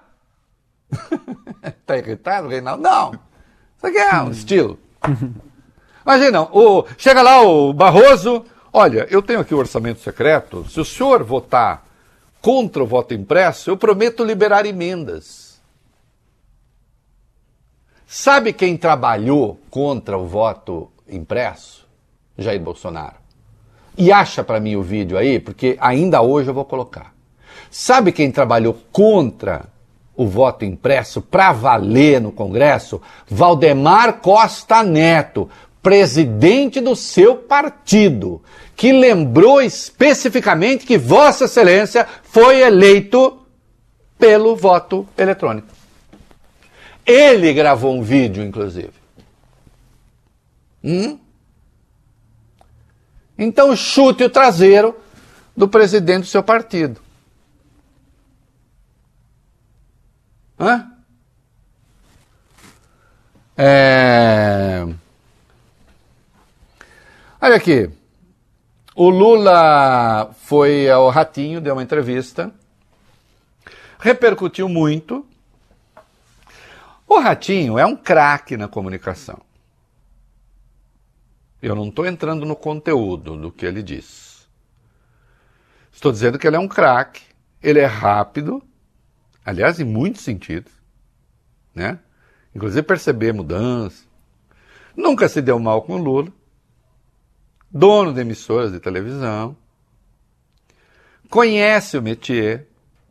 Tá irritado, Reinaldo? Não. Isso aqui é um estilo. Imagina, chega lá o Barroso, olha, eu tenho aqui o orçamento secreto, se o senhor votar contra o voto impresso, eu prometo liberar emendas. Sabe quem trabalhou contra o voto impresso? Jair Bolsonaro. E acha para mim o vídeo aí, porque ainda hoje eu vou colocar. Sabe quem trabalhou contra o voto impresso para valer no Congresso? Valdemar Costa Neto, presidente do seu partido, que lembrou especificamente que Vossa Excelência foi eleito pelo voto eletrônico. Ele gravou um vídeo, inclusive. Então chute o traseiro do presidente do seu partido. Olha aqui, o Lula foi ao Ratinho, deu uma entrevista, repercutiu muito. O Ratinho é um craque na comunicação. Eu não estou entrando no conteúdo do que ele diz. Estou dizendo que ele é um craque, ele é rápido, aliás, em muitos sentidos, né? Inclusive perceber mudança. Nunca se deu mal com o Lula. Dono de emissoras de televisão. Conhece o métier.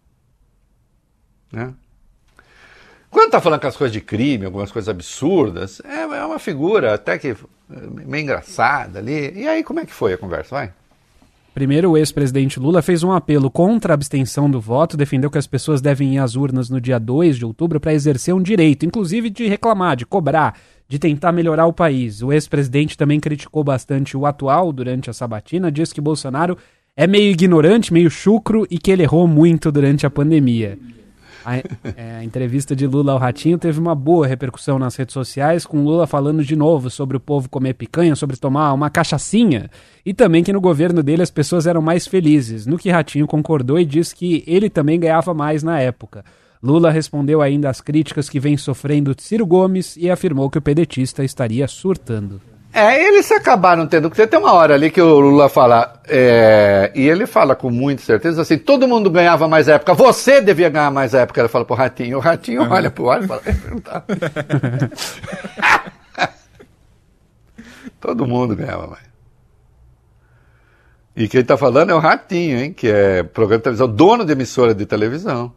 Né? Quando está falando com as coisas de crime, algumas coisas absurdas, é uma figura até que meio engraçada ali. E aí, como é que foi a conversa? Vai. Primeiro, o ex-presidente Lula fez um apelo contra a abstenção do voto, defendeu que as pessoas devem ir às urnas no dia 2 de outubro para exercer um direito, inclusive de reclamar, de cobrar, de tentar melhorar o país. O ex-presidente também criticou bastante o atual durante a sabatina, diz que Bolsonaro é meio ignorante, meio chucro e que ele errou muito durante a pandemia. A entrevista de Lula ao Ratinho teve uma boa repercussão nas redes sociais, com Lula falando de novo sobre o povo comer picanha, sobre tomar uma cachaçinha, e também que no governo dele as pessoas eram mais felizes, no que Ratinho concordou e disse que ele também ganhava mais na época. Lula respondeu ainda às críticas que vem sofrendo de Ciro Gomes e afirmou que o pedetista estaria surtando. Eles acabaram tendo... Porque tem uma hora ali que o Lula fala, e ele fala com muita certeza assim, todo mundo ganhava mais à época, você devia ganhar mais à época. Ele fala pro Ratinho, o Ratinho olha pro ar e fala, todo mundo ganhava mais. E quem tá falando é o Ratinho, hein, que é programa de televisão, dono de emissora de televisão.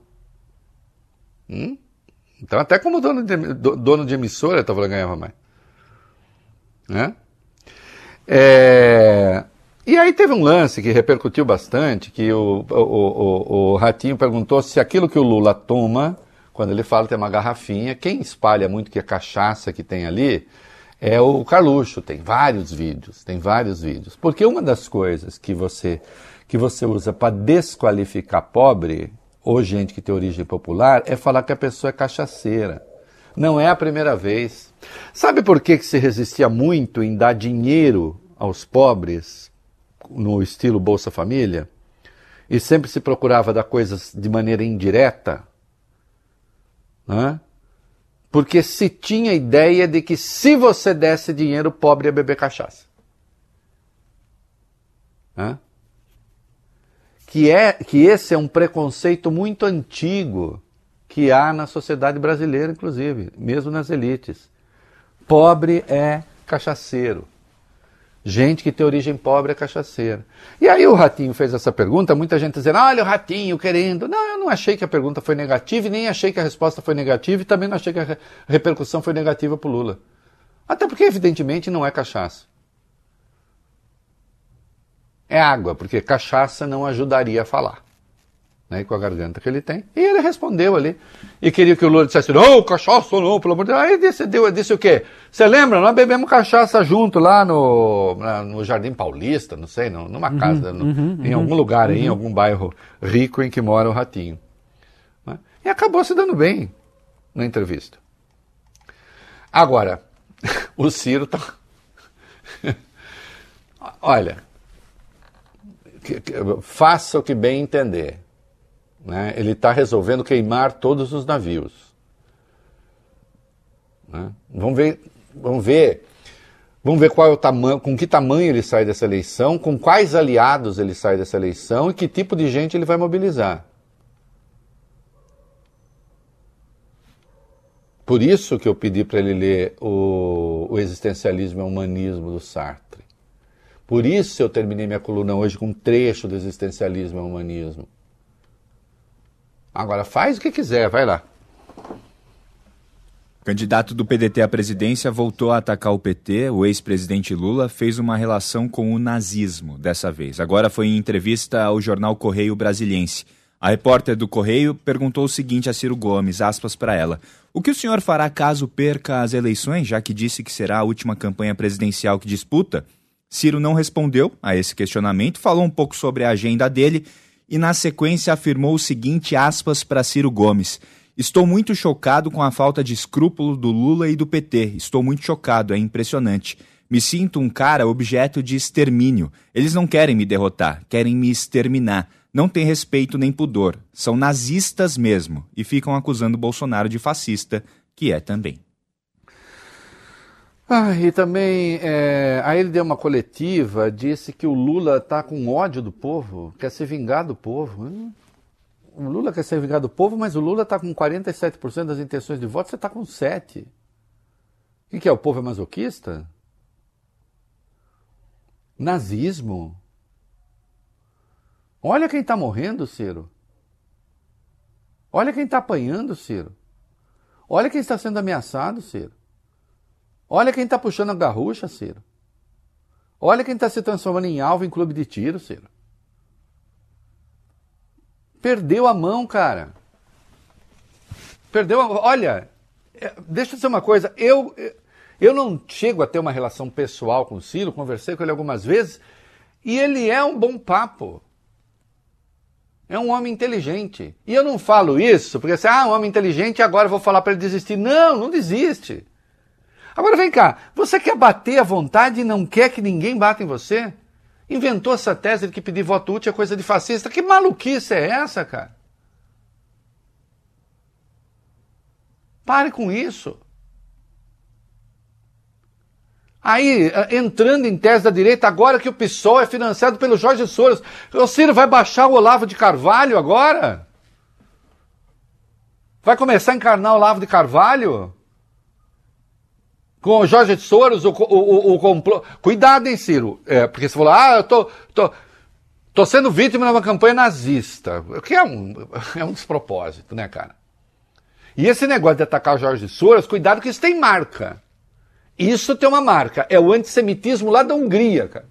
Então até como dono de emissora ele tava ganhava mais. Né? E aí teve um lance que repercutiu bastante, que o Ratinho perguntou se aquilo que o Lula toma, quando ele fala tem uma garrafinha, quem espalha muito que a cachaça que tem ali é o Carluxo, tem vários vídeos. Porque uma das coisas que você usa para desqualificar pobre, ou gente que tem origem popular, é falar que a pessoa é cachaceira. Não é a primeira vez. Sabe por que se resistia muito em dar dinheiro aos pobres, no estilo Bolsa Família? E sempre se procurava dar coisas de maneira indireta? Né? Porque se tinha a ideia de que se você desse dinheiro, o pobre ia beber cachaça. Né? Que esse é um preconceito muito antigo que há na sociedade brasileira, inclusive, mesmo nas elites. Pobre é cachaceiro. Gente que tem origem pobre é cachaceira. E aí o Ratinho fez essa pergunta, muita gente dizendo, olha o Ratinho querendo. Não, eu não achei que a pergunta foi negativa, e nem achei que a resposta foi negativa, e também não achei que a repercussão foi negativa para o Lula. Até porque, evidentemente, não é cachaça. É água, porque cachaça não ajudaria a falar, né, com a garganta que ele tem. E ele respondeu ali. E queria que o Lula dissesse, não, cachaça não, pelo amor de Deus. Aí disse o quê? Você lembra? Nós bebemos cachaça junto lá no Jardim Paulista, não sei, numa casa, em algum lugar aí, em algum bairro rico em que mora o Ratinho. Né? E acabou se dando bem na entrevista. Agora, o Ciro tá... Olha, faça o que bem entender. Né? Ele está resolvendo queimar todos os navios. Né? Vamos ver qual é o tamanho, com que tamanho ele sai dessa eleição, com quais aliados ele sai dessa eleição e que tipo de gente ele vai mobilizar. Por isso que eu pedi para ele ler o Existencialismo e o Humanismo do Sartre. Por isso eu terminei minha coluna hoje com um trecho do Existencialismo e o Humanismo. Agora faz o que quiser, vai lá. O candidato do PDT à presidência voltou a atacar o PT. O ex-presidente Lula fez uma relação com o nazismo dessa vez. Agora foi em entrevista ao jornal Correio Brasiliense. A repórter do Correio perguntou o seguinte a Ciro Gomes, aspas para ela. O que o senhor fará caso perca as eleições, já que disse que será a última campanha presidencial que disputa? Ciro não respondeu a esse questionamento, falou um pouco sobre a agenda dele e, na sequência, afirmou o seguinte, aspas para Ciro Gomes. Estou muito chocado com a falta de escrúpulo do Lula e do PT. Estou muito chocado, é impressionante. Me sinto um cara objeto de extermínio. Eles não querem me derrotar, querem me exterminar. Não tem respeito nem pudor. São nazistas mesmo e ficam acusando Bolsonaro de fascista, que é também. E também, aí ele deu uma coletiva, disse que o Lula está com ódio do povo, quer se vingar do povo. O Lula quer se vingar do povo, mas o Lula está com 47% das intenções de voto, você está com 7%. O que é? O povo é masoquista? Nazismo? Olha quem está morrendo, Ciro. Olha quem está apanhando, Ciro. Olha quem está sendo ameaçado, Ciro. Olha quem está puxando a garrucha, Ciro. Olha quem está se transformando em alvo em clube de tiro, Ciro. Perdeu a mão, cara. Perdeu a... Olha, deixa eu dizer uma coisa. Eu não chego a ter uma relação pessoal com o Ciro, conversei com ele algumas vezes, e ele é um bom papo. É um homem inteligente. E eu não falo isso porque assim, um homem inteligente, agora eu vou falar para ele desistir. Não, não desiste. Agora vem cá, você quer bater à vontade e não quer que ninguém bata em você? Inventou essa tese de que pedir voto útil é coisa de fascista. Que maluquice é essa, cara? Pare com isso. Aí, entrando em tese da direita, agora que o PSOL é financiado pelo Jorge Soros, o Ciro vai baixar o Olavo de Carvalho agora? Vai começar a encarnar o Olavo de Carvalho? Com o Jorge Soros, o complô... Cuidado, hein, Ciro? Porque você falou, eu tô sendo vítima de uma campanha nazista. O que é um despropósito, né, cara? E esse negócio de atacar o Jorge Soros, cuidado que isso tem marca. Isso tem uma marca. É o antissemitismo lá da Hungria, cara.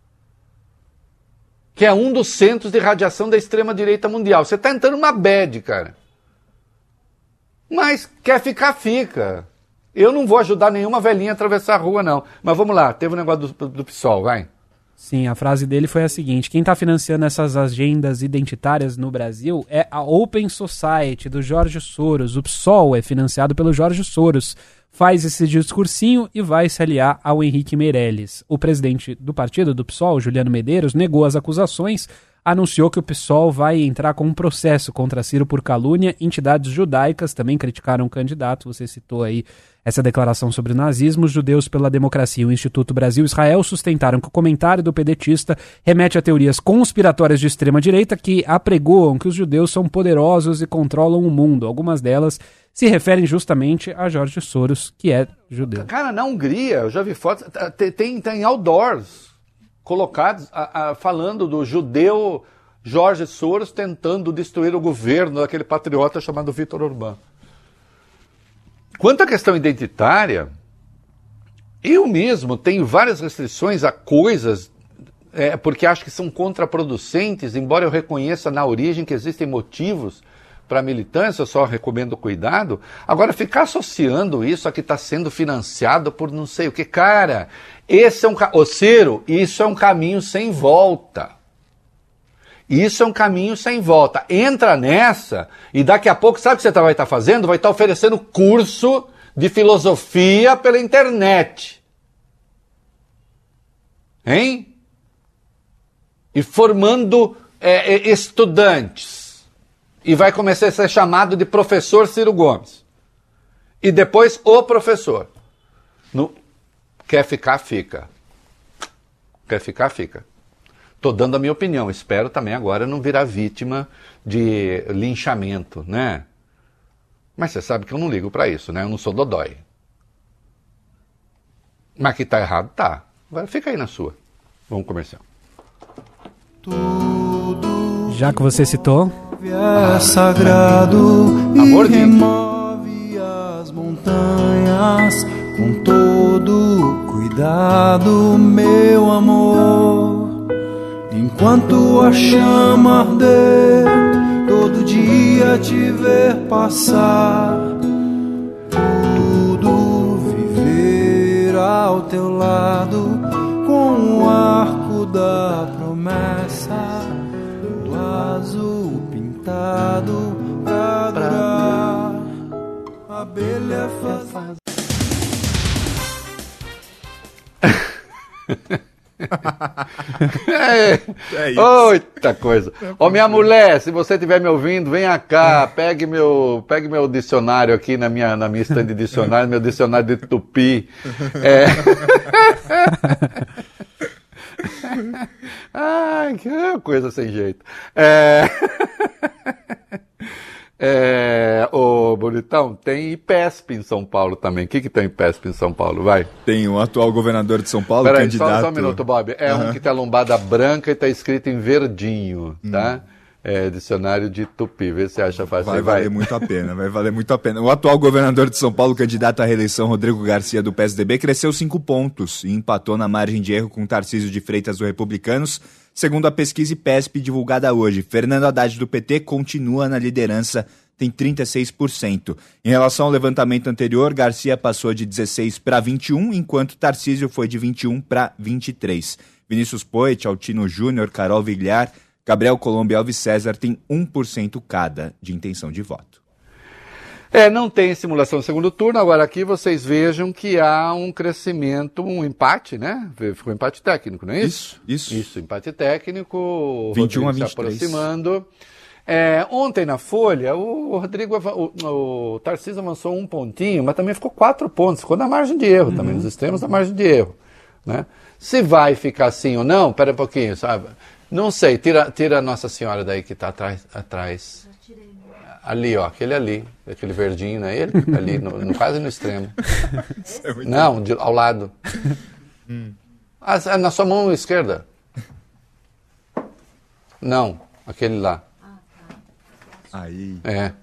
Que é um dos centros de radiação da extrema-direita mundial. Você tá entrando numa bad, cara. Mas quer ficar, fica. Eu não vou ajudar nenhuma velhinha a atravessar a rua, não. Mas vamos lá, teve um negócio do PSOL, vai. Sim, a frase dele foi a seguinte: quem está financiando essas agendas identitárias no Brasil é a Open Society, do Jorge Soros. O PSOL é financiado pelo Jorge Soros. Faz esse discursinho e vai se aliar ao Henrique Meirelles. O presidente do partido do PSOL, Juliano Medeiros, negou as acusações, anunciou que o PSOL vai entrar com um processo contra Ciro por calúnia. Entidades judaicas também criticaram o candidato. Você citou aí essa declaração sobre o nazismo. Os Judeus pela Democracia e o Instituto Brasil-Israel sustentaram que o comentário do pedetista remete a teorias conspiratórias de extrema-direita que apregoam que os judeus são poderosos e controlam o mundo. Algumas delas se referem justamente a Jorge Soros, que é judeu. Cara, na Hungria, eu já vi fotos, tem outdoors colocados falando do judeu Jorge Soros tentando destruir o governo daquele patriota chamado Viktor Orbán. Quanto à questão identitária, eu mesmo tenho várias restrições a coisas, porque acho que são contraproducentes, embora eu reconheça na origem que existem motivos para militância, eu só recomendo cuidado. Agora, ficar associando isso a que está sendo financiado por não sei o que, cara, esse é Ciro, isso é um caminho sem volta. Isso é um caminho sem volta. Entra nessa e daqui a pouco, sabe o que você vai estar fazendo? Vai estar oferecendo curso de filosofia pela internet. Hein? E formando estudantes. E vai começar a ser chamado de professor Ciro Gomes. E depois o professor. Quer ficar, fica. Quer ficar, fica. Estou dando a minha opinião. Espero também agora não virar vítima de linchamento, né? Mas você sabe que eu não ligo para isso, né? Eu não sou dodói. Mas que tá errado, tá. Agora fica aí na sua. Vamos comercial. Já que você citou... É sagrado amor e remove as montanhas com todo cuidado, meu amor. Enquanto a chama arder, todo dia te ver passar, tudo viver ao teu lado com o arco da promessa do azul pintado pra durar. Abelha faz... Outra coisa. Ó, minha mulher, se você estiver me ouvindo, venha cá, pegue meu dicionário aqui na minha estante de dicionário, meu dicionário de tupi. Ai, que coisa sem jeito. Ô, Bonitão, tem IPESP em São Paulo também. O que tem IPESP em São Paulo? Vai. Tem o atual governador de São Paulo, Peraí, candidato... só um minuto, Bob. Um que tem a lombada branca e está escrito em verdinho, tá? Dicionário de tupi. Vê se você acha fácil. Vai valer muito a pena, vai valer muito a pena. O atual governador de São Paulo, candidato à reeleição, Rodrigo Garcia, do PSDB, cresceu 5 pontos e empatou na margem de erro com Tarcísio de Freitas, do Republicanos. Segundo a pesquisa IPESP divulgada hoje, Fernando Haddad, do PT, continua na liderança, tem 36%. Em relação ao levantamento anterior, Garcia passou de 16 para 21, enquanto Tarcísio foi de 21 para 23. Vinícius Poit, Altino Júnior, Carol Vigliar, Gabriel Colombo e Alves César têm 1% cada de intenção de voto. Não tem simulação no segundo turno. Agora aqui vocês vejam que há um crescimento, um empate, né? Ficou empate técnico, não é isso? Isso. Empate técnico. 21 a 23. Se aproximando. Ontem na Folha, o Rodrigo, o Tarcísio avançou 1 pontinho, mas também ficou 4 pontos. Ficou na margem de erro também, nos extremos da margem de erro, né? Se vai ficar assim ou não, pera um pouquinho, sabe? Não sei, tira a Nossa Senhora daí que está atrás. Ali, ó, aquele verdinho, não é ele? Ali, quase no extremo. Não, ao lado. Na sua mão esquerda. Não, aquele lá. Aí.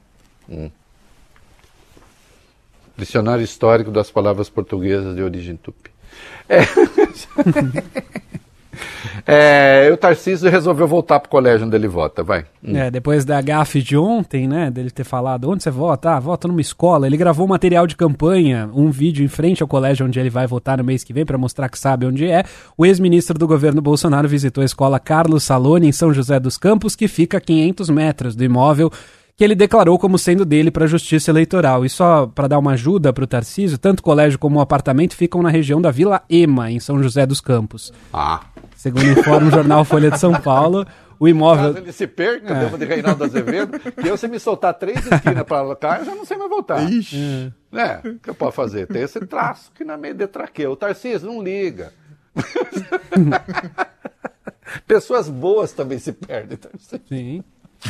Dicionário Histórico das Palavras Portuguesas de Origem Tupi. O Tarcísio resolveu voltar pro colégio onde ele vota, vai. Depois da gafe de ontem, né, dele ter falado, onde você vota? Ah, vota numa escola. Ele gravou material de campanha, um vídeo em frente ao colégio onde ele vai votar no mês que vem, para mostrar que sabe onde é. O ex-ministro do governo Bolsonaro visitou a escola Carlos Saloni, em São José dos Campos, que fica a 500 metros do imóvel que ele declarou como sendo dele para a Justiça Eleitoral. E só para dar uma ajuda para o Tarcísio, tanto o colégio como o apartamento ficam na região da Vila Ema, em São José dos Campos. Segundo informa o jornal Folha de São Paulo, o imóvel... Caso ele se perca, devo de Reinaldo Azevedo, que se me soltar 3 esquinas para cá, eu já não sei mais voltar. Ixi. O que eu posso fazer? Tem esse traço que não é meio detraqueu. O Tarcísio, não liga. Pessoas boas também se perdem, Tarcísio. Sim.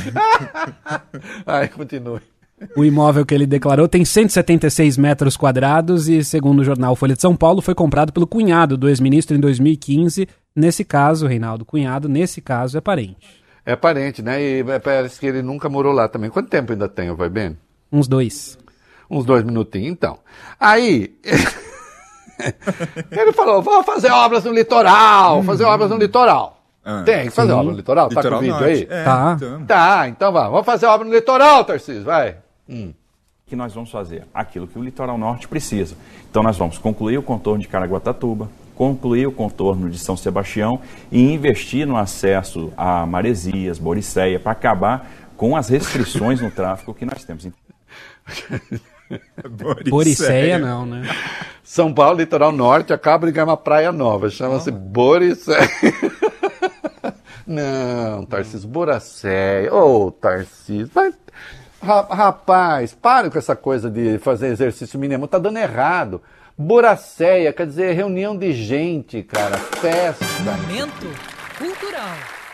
Continue. O imóvel que ele declarou tem 176 metros quadrados e, segundo o jornal Folha de São Paulo, foi comprado pelo cunhado do ex-ministro em 2015. Nesse caso, Reinaldo, cunhado, nesse caso, é parente. É parente, né? E parece que ele nunca morou lá também. Quanto tempo ainda tem, vai bem? Uns 2 minutinhos, então. Aí... ele falou, vou fazer obras no litoral, Tem que fazer obra no litoral? Tá com o vídeo norte. aí? Tá, então vamos fazer obra no litoral, Tarcísio, vai. Que nós vamos fazer aquilo que o litoral norte precisa. Então nós vamos concluir o contorno de Caraguatatuba, concluir o contorno de São Sebastião e investir no acesso a Maresias, Boricéia, para acabar com as restrições no tráfego que nós temos. Boricéia não, né? São Paulo, litoral norte, acaba de ganhar uma praia nova, chama-se Boricéia. Não, Tarcísio, Boracéia. Tarcísio, vai... Rapaz, para com essa coisa de fazer exercício mínimo, tá dando errado. Boracéia quer dizer reunião de gente, cara, festa. Momento cultural.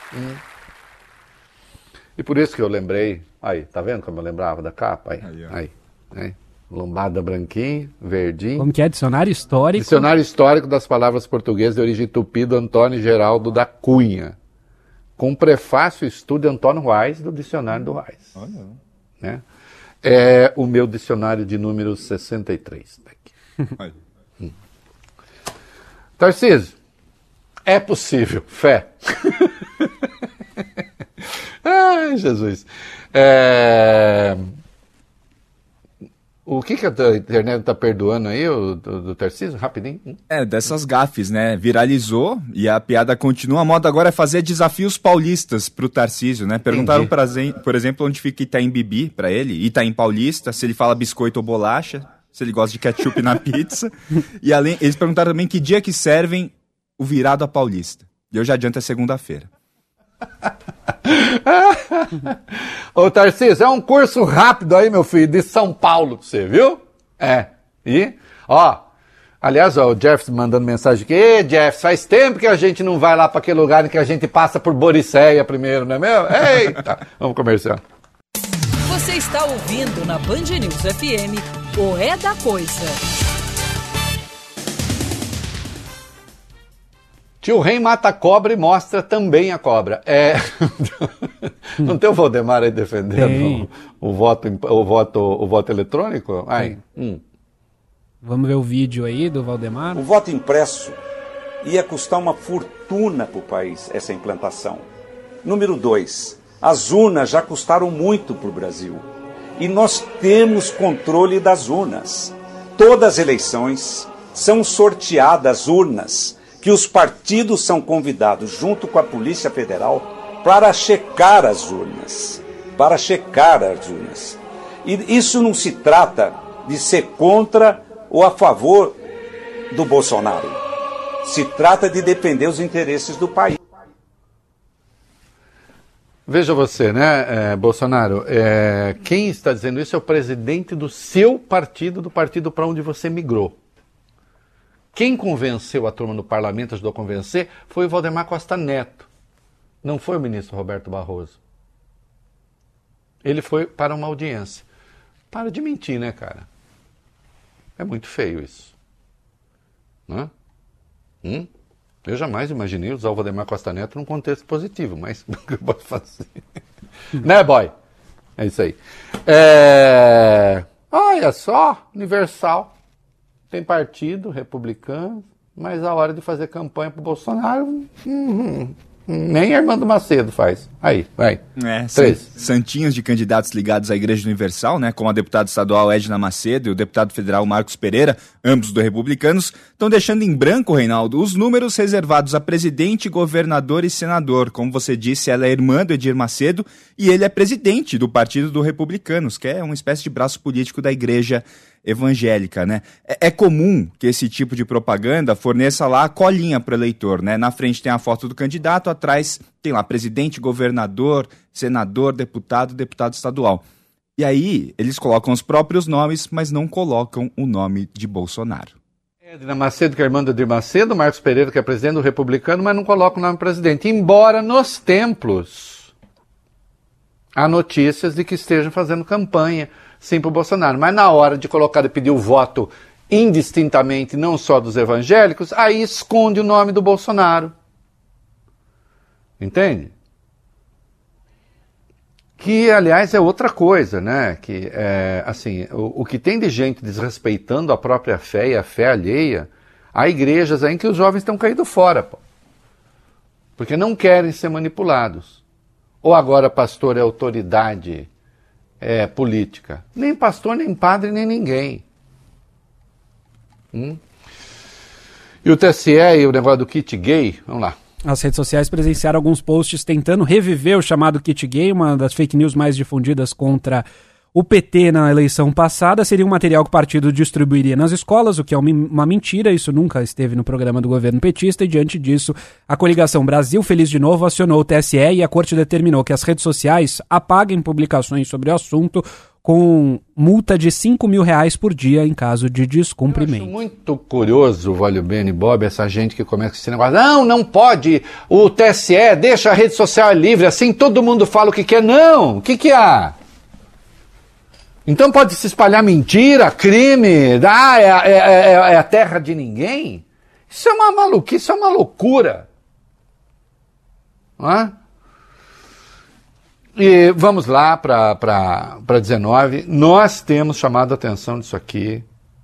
E por isso que eu lembrei, aí, tá vendo como eu lembrava da capa? Aí. Lombada branquinho, verdinho. Como que é? Dicionário histórico? Dicionário histórico das palavras portuguesas de origem tupi do Antônio Geraldo da Cunha. Com prefácio e estudo de Antônio Reis, do Dicionário do Reis. Né? É o meu dicionário de número 63. Daqui. Tarcísio, é possível, fé. Ai, Jesus. O que a internet está perdoando aí, do Tarcísio? Rapidinho. Dessas gafes, né? Viralizou e a piada continua. A moda agora é fazer desafios paulistas pro Tarcísio, né? Perguntaram, por exemplo, onde fica Itaim Bibi pra ele, Itaim Paulista, se ele fala biscoito ou bolacha, se ele gosta de ketchup na pizza. E eles perguntaram também que dia que servem o virado a paulista. E eu já adianto, é segunda-feira. Ô Tarcísio, é um curso rápido aí, meu filho, de São Paulo pra você, viu? Aliás, o Jeff mandando mensagem aqui. Ei, Jeff, faz tempo que a gente não vai lá pra aquele lugar em que a gente passa por Boricéia primeiro, não é mesmo? Eita, vamos comercial. Você está ouvindo na Band News FM o É da Coisa. Tio Rei mata a cobra e mostra também a cobra. Não tem o Valdemar aí defendendo o voto eletrônico? Vamos ver o vídeo aí do Valdemar. O voto impresso ia custar uma fortuna para o país, essa implantação. Número 2, as urnas já custaram muito para o Brasil. E nós temos controle das urnas. Todas as eleições são sorteadas urnas, que os partidos são convidados, junto com a Polícia Federal, para checar as urnas. E isso não se trata de ser contra ou a favor do Bolsonaro. Se trata de defender os interesses do país. Veja você, né, Bolsonaro, quem está dizendo isso é o presidente do seu partido, do partido para onde você migrou. Quem convenceu a turma no parlamento, ajudou a convencer, foi o Valdemar Costa Neto. Não foi o ministro Roberto Barroso. Ele foi para uma audiência. Para de mentir, né, cara? É muito feio isso. Não é? Eu jamais imaginei usar o Valdemar Costa Neto num contexto positivo, mas o que eu posso fazer? Né, boy? É isso aí. Olha só, Universal. Tem partido republicano, Mas a hora de fazer campanha pro Bolsonaro, nem Armando Macedo faz. Aí, vai. 3. Santinhos de candidatos ligados à Igreja Universal, né, como a deputada estadual Edna Macedo e o deputado federal Marcos Pereira, ambos do Republicanos, estão deixando em branco, Reinaldo, os números reservados a presidente, governador e senador. Como você disse, ela é irmã do Edir Macedo e ele é presidente do Partido dos Republicanos, que é uma espécie de braço político da Igreja evangélica, né? É comum que esse tipo de propaganda forneça lá a colinha para o eleitor, né? Na frente tem a foto do candidato, atrás tem lá presidente, governador, senador, deputado estadual. E aí eles colocam os próprios nomes, mas não colocam o nome de Bolsonaro. Edna Macedo, que é irmã do Edir Macedo, Marcos Pereira, que é presidente do Republicano, mas não coloca o nome do presidente. Embora nos templos há notícias de que estejam fazendo campanha sim para o Bolsonaro, mas na hora de colocar e pedir o voto indistintamente, não só dos evangélicos, aí esconde o nome do Bolsonaro. Entende? Que, aliás, é outra coisa, né? Que, assim, o que tem de gente desrespeitando a própria fé e a fé alheia, há igrejas aí em que os jovens estão caindo fora, pô. Porque não querem ser manipulados. Ou agora pastor é autoridade política. Nem pastor, nem padre, nem ninguém. E o TSE e o negócio do kit gay, vamos lá. As redes sociais presenciaram alguns posts tentando reviver o chamado kit gay, uma das fake news mais difundidas contra o PT na eleição passada. Seria um material que o partido distribuiria nas escolas, o que é uma mentira. Isso nunca esteve no programa do governo petista e, diante disso, a coligação Brasil Feliz de Novo acionou o TSE e a corte determinou que as redes sociais apaguem publicações sobre o assunto com multa de R$5.000 por dia em caso de descumprimento. Eu acho muito curioso, Valeu Bene Bob, essa gente que começa esse negócio. Não pode, o TSE deixa a rede social livre, assim todo mundo fala o que quer. Não, o que há? Então pode se espalhar mentira, crime, é a terra de ninguém? Isso é uma maluquice, isso é uma loucura. Não é? E vamos lá para 19. Nós temos chamado a atenção disso aqui.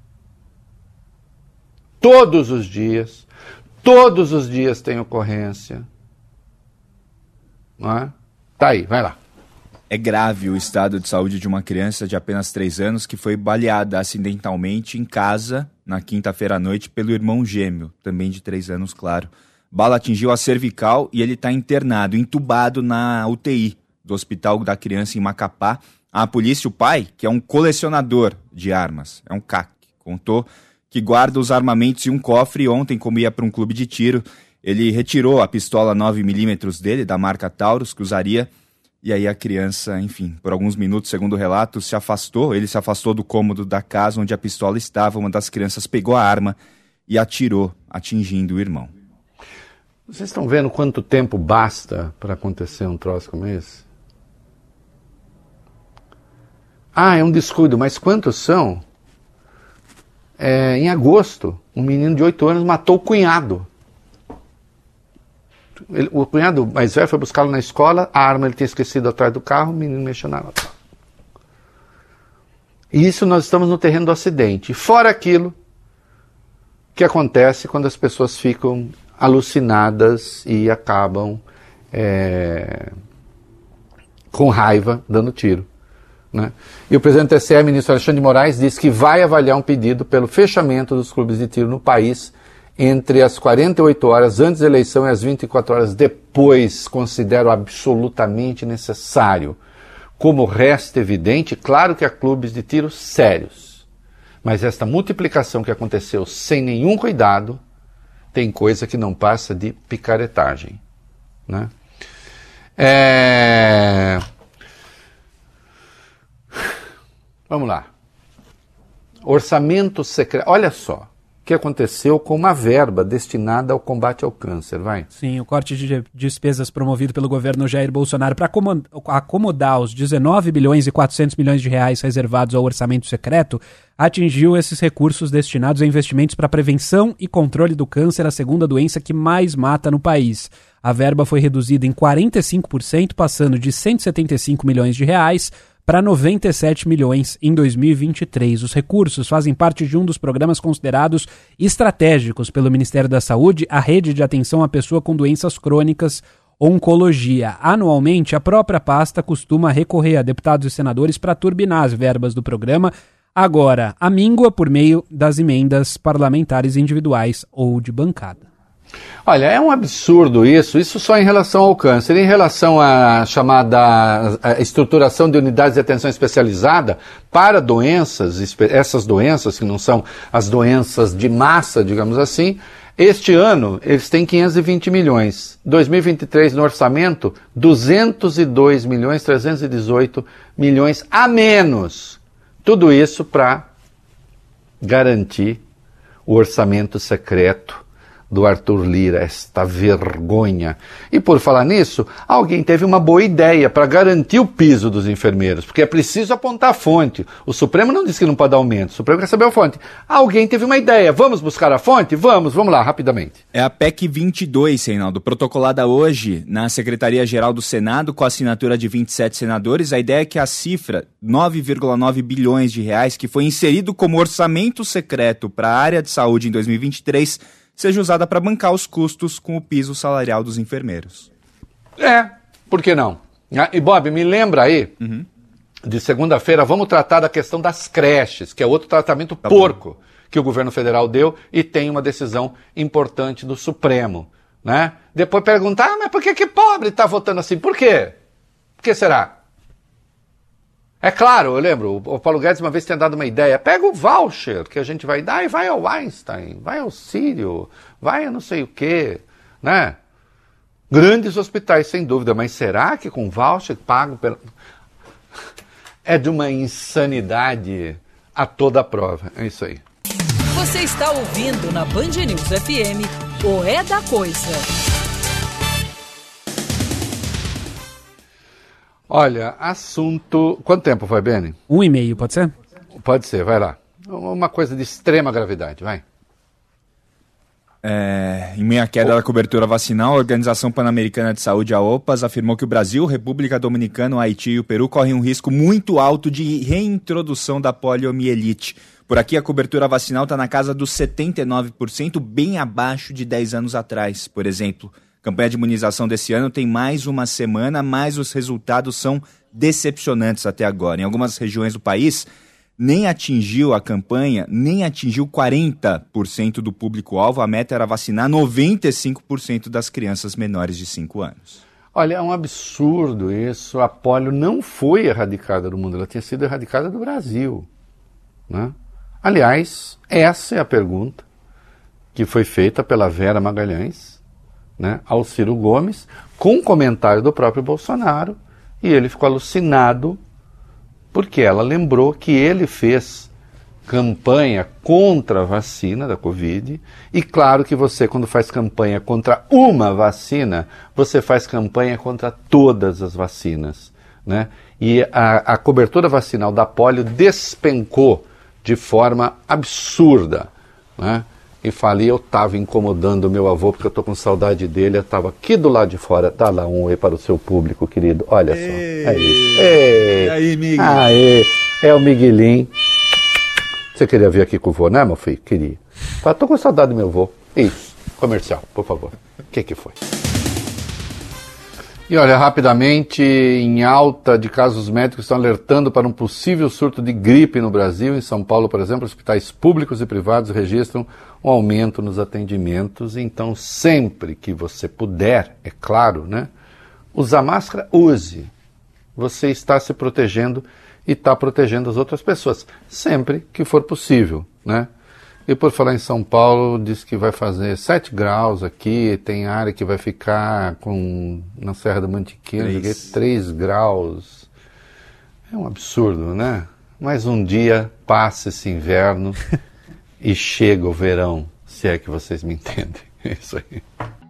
Todos os dias tem ocorrência. Não é? Tá aí, vai lá. É grave o estado de saúde de uma criança de apenas 3 anos que foi baleada acidentalmente em casa na quinta-feira à noite pelo irmão gêmeo, também de 3 anos, claro. Bala atingiu a cervical e ele está internado, entubado na UTI do Hospital da Criança em Macapá. A polícia, o pai, que é um colecionador de armas, é um CAC, contou que guarda os armamentos em um cofre e ontem, como ia para um clube de tiro, ele retirou a pistola 9mm dele, da marca Taurus, que usaria. E aí a criança, enfim, por alguns minutos, segundo o relato, ele se afastou do cômodo da casa onde a pistola estava. Uma das crianças pegou a arma e atirou, atingindo o irmão. Vocês estão vendo quanto tempo basta para acontecer um troço como esse? É um descuido, mas quantos são? Em agosto, um menino de 8 anos matou o cunhado. O cunhado mais velho foi buscá-lo na escola, a arma ele tinha esquecido atrás do carro, o menino mexeu na arma. E isso nós estamos no terreno do acidente. Fora aquilo que acontece quando as pessoas ficam alucinadas e acabam com raiva dando tiro. Né? E o presidente do TSE, ministro Alexandre de Moraes, disse que vai avaliar um pedido pelo fechamento dos clubes de tiro no país entre as 48 horas antes da eleição e as 24 horas depois. Considero absolutamente necessário. Como resta evidente, claro que há clubes de tiro sérios, mas esta multiplicação que aconteceu sem nenhum cuidado tem coisa que não passa de picaretagem. Né? Vamos lá. Orçamento secreto. Olha só o que aconteceu com uma verba destinada ao combate ao câncer, vai? Sim, o corte de despesas promovido pelo governo Jair Bolsonaro para acomodar os 19 bilhões e 400 milhões de reais reservados ao orçamento secreto atingiu esses recursos destinados a investimentos para prevenção e controle do câncer, a segunda doença que mais mata no país. A verba foi reduzida em 45%, passando de 175 milhões de reais para 97 milhões em 2023. Os recursos fazem parte de um dos programas considerados estratégicos pelo Ministério da Saúde, a Rede de Atenção à Pessoa com Doenças Crônicas, Oncologia. Anualmente, a própria pasta costuma recorrer a deputados e senadores para turbinar as verbas do programa, agora a míngua por meio das emendas parlamentares individuais ou de bancada. Olha, é um absurdo isso só em relação ao câncer. Em relação à chamada estruturação de unidades de atenção especializada para doenças, essas doenças que não são as doenças de massa, digamos assim, este ano eles têm 520 milhões. 2023 no orçamento, 202 milhões, 318 milhões a menos. Tudo isso para garantir o orçamento secreto do Arthur Lira, esta vergonha. E por falar nisso, alguém teve uma boa ideia para garantir o piso dos enfermeiros, porque é preciso apontar a fonte. O Supremo não disse que não pode dar aumento, o Supremo quer saber a fonte. Alguém teve uma ideia, vamos buscar a fonte? Vamos lá, rapidamente. É a PEC 22, Reinaldo, protocolada hoje na Secretaria-Geral do Senado, com a assinatura de 27 senadores. A ideia é que a cifra, 9,9 bilhões de reais, que foi inserido como orçamento secreto para a área de saúde em 2023, seja usada para bancar os custos com o piso salarial dos enfermeiros. Por que não? E Bob, me lembra aí, de segunda-feira, vamos tratar da questão das creches, que é outro tratamento porco que o governo federal deu e tem uma decisão importante do Supremo, né? Depois perguntar, mas por que pobre está votando assim? Por quê? Por que será? É claro, eu lembro, o Paulo Guedes uma vez tinha dado uma ideia, pega o voucher que a gente vai dar e vai ao Einstein, vai ao Sírio, vai a não sei o quê, né? Grandes hospitais, sem dúvida, mas será que com voucher pago pelo... É de uma insanidade a toda a prova, é isso aí. Você está ouvindo na Band News FM o É da Coisa. Olha, assunto... Quanto tempo foi, Beni? 1,5, pode ser? Pode ser, vai lá. Uma coisa de extrema gravidade, vai. Em meio à queda da cobertura vacinal, a Organização Pan-Americana de Saúde, a OPAS, afirmou que o Brasil, República Dominicana, o Haiti e o Peru correm um risco muito alto de reintrodução da poliomielite. Por aqui, a cobertura vacinal está na casa dos 79%, bem abaixo de 10 anos atrás, por exemplo. A campanha de imunização desse ano tem mais uma semana, mas os resultados são decepcionantes até agora. Em algumas regiões do país, nem atingiu a campanha, nem atingiu 40% do público-alvo. A meta era vacinar 95% das crianças menores de 5 anos. Olha, é um absurdo isso. A polio não foi erradicada do mundo, ela tinha sido erradicada do Brasil, né? Aliás, essa é a pergunta que foi feita pela Vera Magalhães, né, ao Ciro Gomes, com um comentário do próprio Bolsonaro, e ele ficou alucinado porque ela lembrou que ele fez campanha contra a vacina da Covid, e claro que você, quando faz campanha contra uma vacina, você faz campanha contra todas as vacinas, né? E a cobertura vacinal da polio despencou de forma absurda, né? E falei, eu estava incomodando o meu avô, porque eu estou com saudade dele, eu estava aqui do lado de fora. Dá lá um oi para o seu público, querido. Olha só, é isso. E aí, Miguel? Aê, é o Miguelinho. Você queria vir aqui com o vô, né, meu filho? Queria. Estou com saudade do meu avô. Isso, comercial, por favor. O que foi? E olha, rapidamente, em alta de casos médicos estão alertando para um possível surto de gripe no Brasil. Em São Paulo, por exemplo, hospitais públicos e privados registram um aumento nos atendimentos. Então, sempre que você puder, é claro, né, usar máscara, use. Você está se protegendo e está protegendo as outras pessoas, sempre que for possível, né? E por falar em São Paulo, diz que vai fazer 7 graus aqui, tem área que vai ficar na Serra da Mantiqueira, 3 graus. É um absurdo, né? Mas um dia passa esse inverno e chega o verão, se é que vocês me entendem. É isso aí.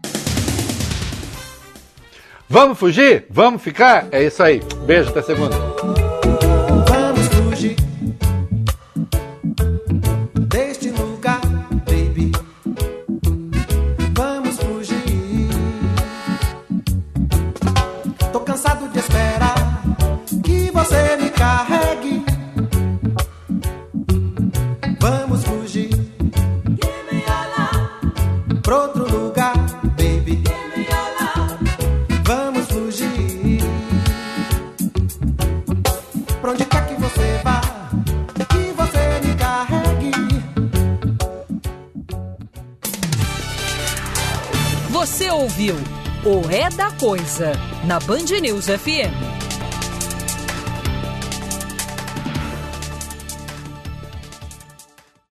Vamos fugir? Vamos ficar? É isso aí. Beijo, até segunda. Vamos fugir deste lugar, baby. Vamos fugir. Tô cansado de esperar que você me cale. ouviu o É da Coisa, na Band News FM.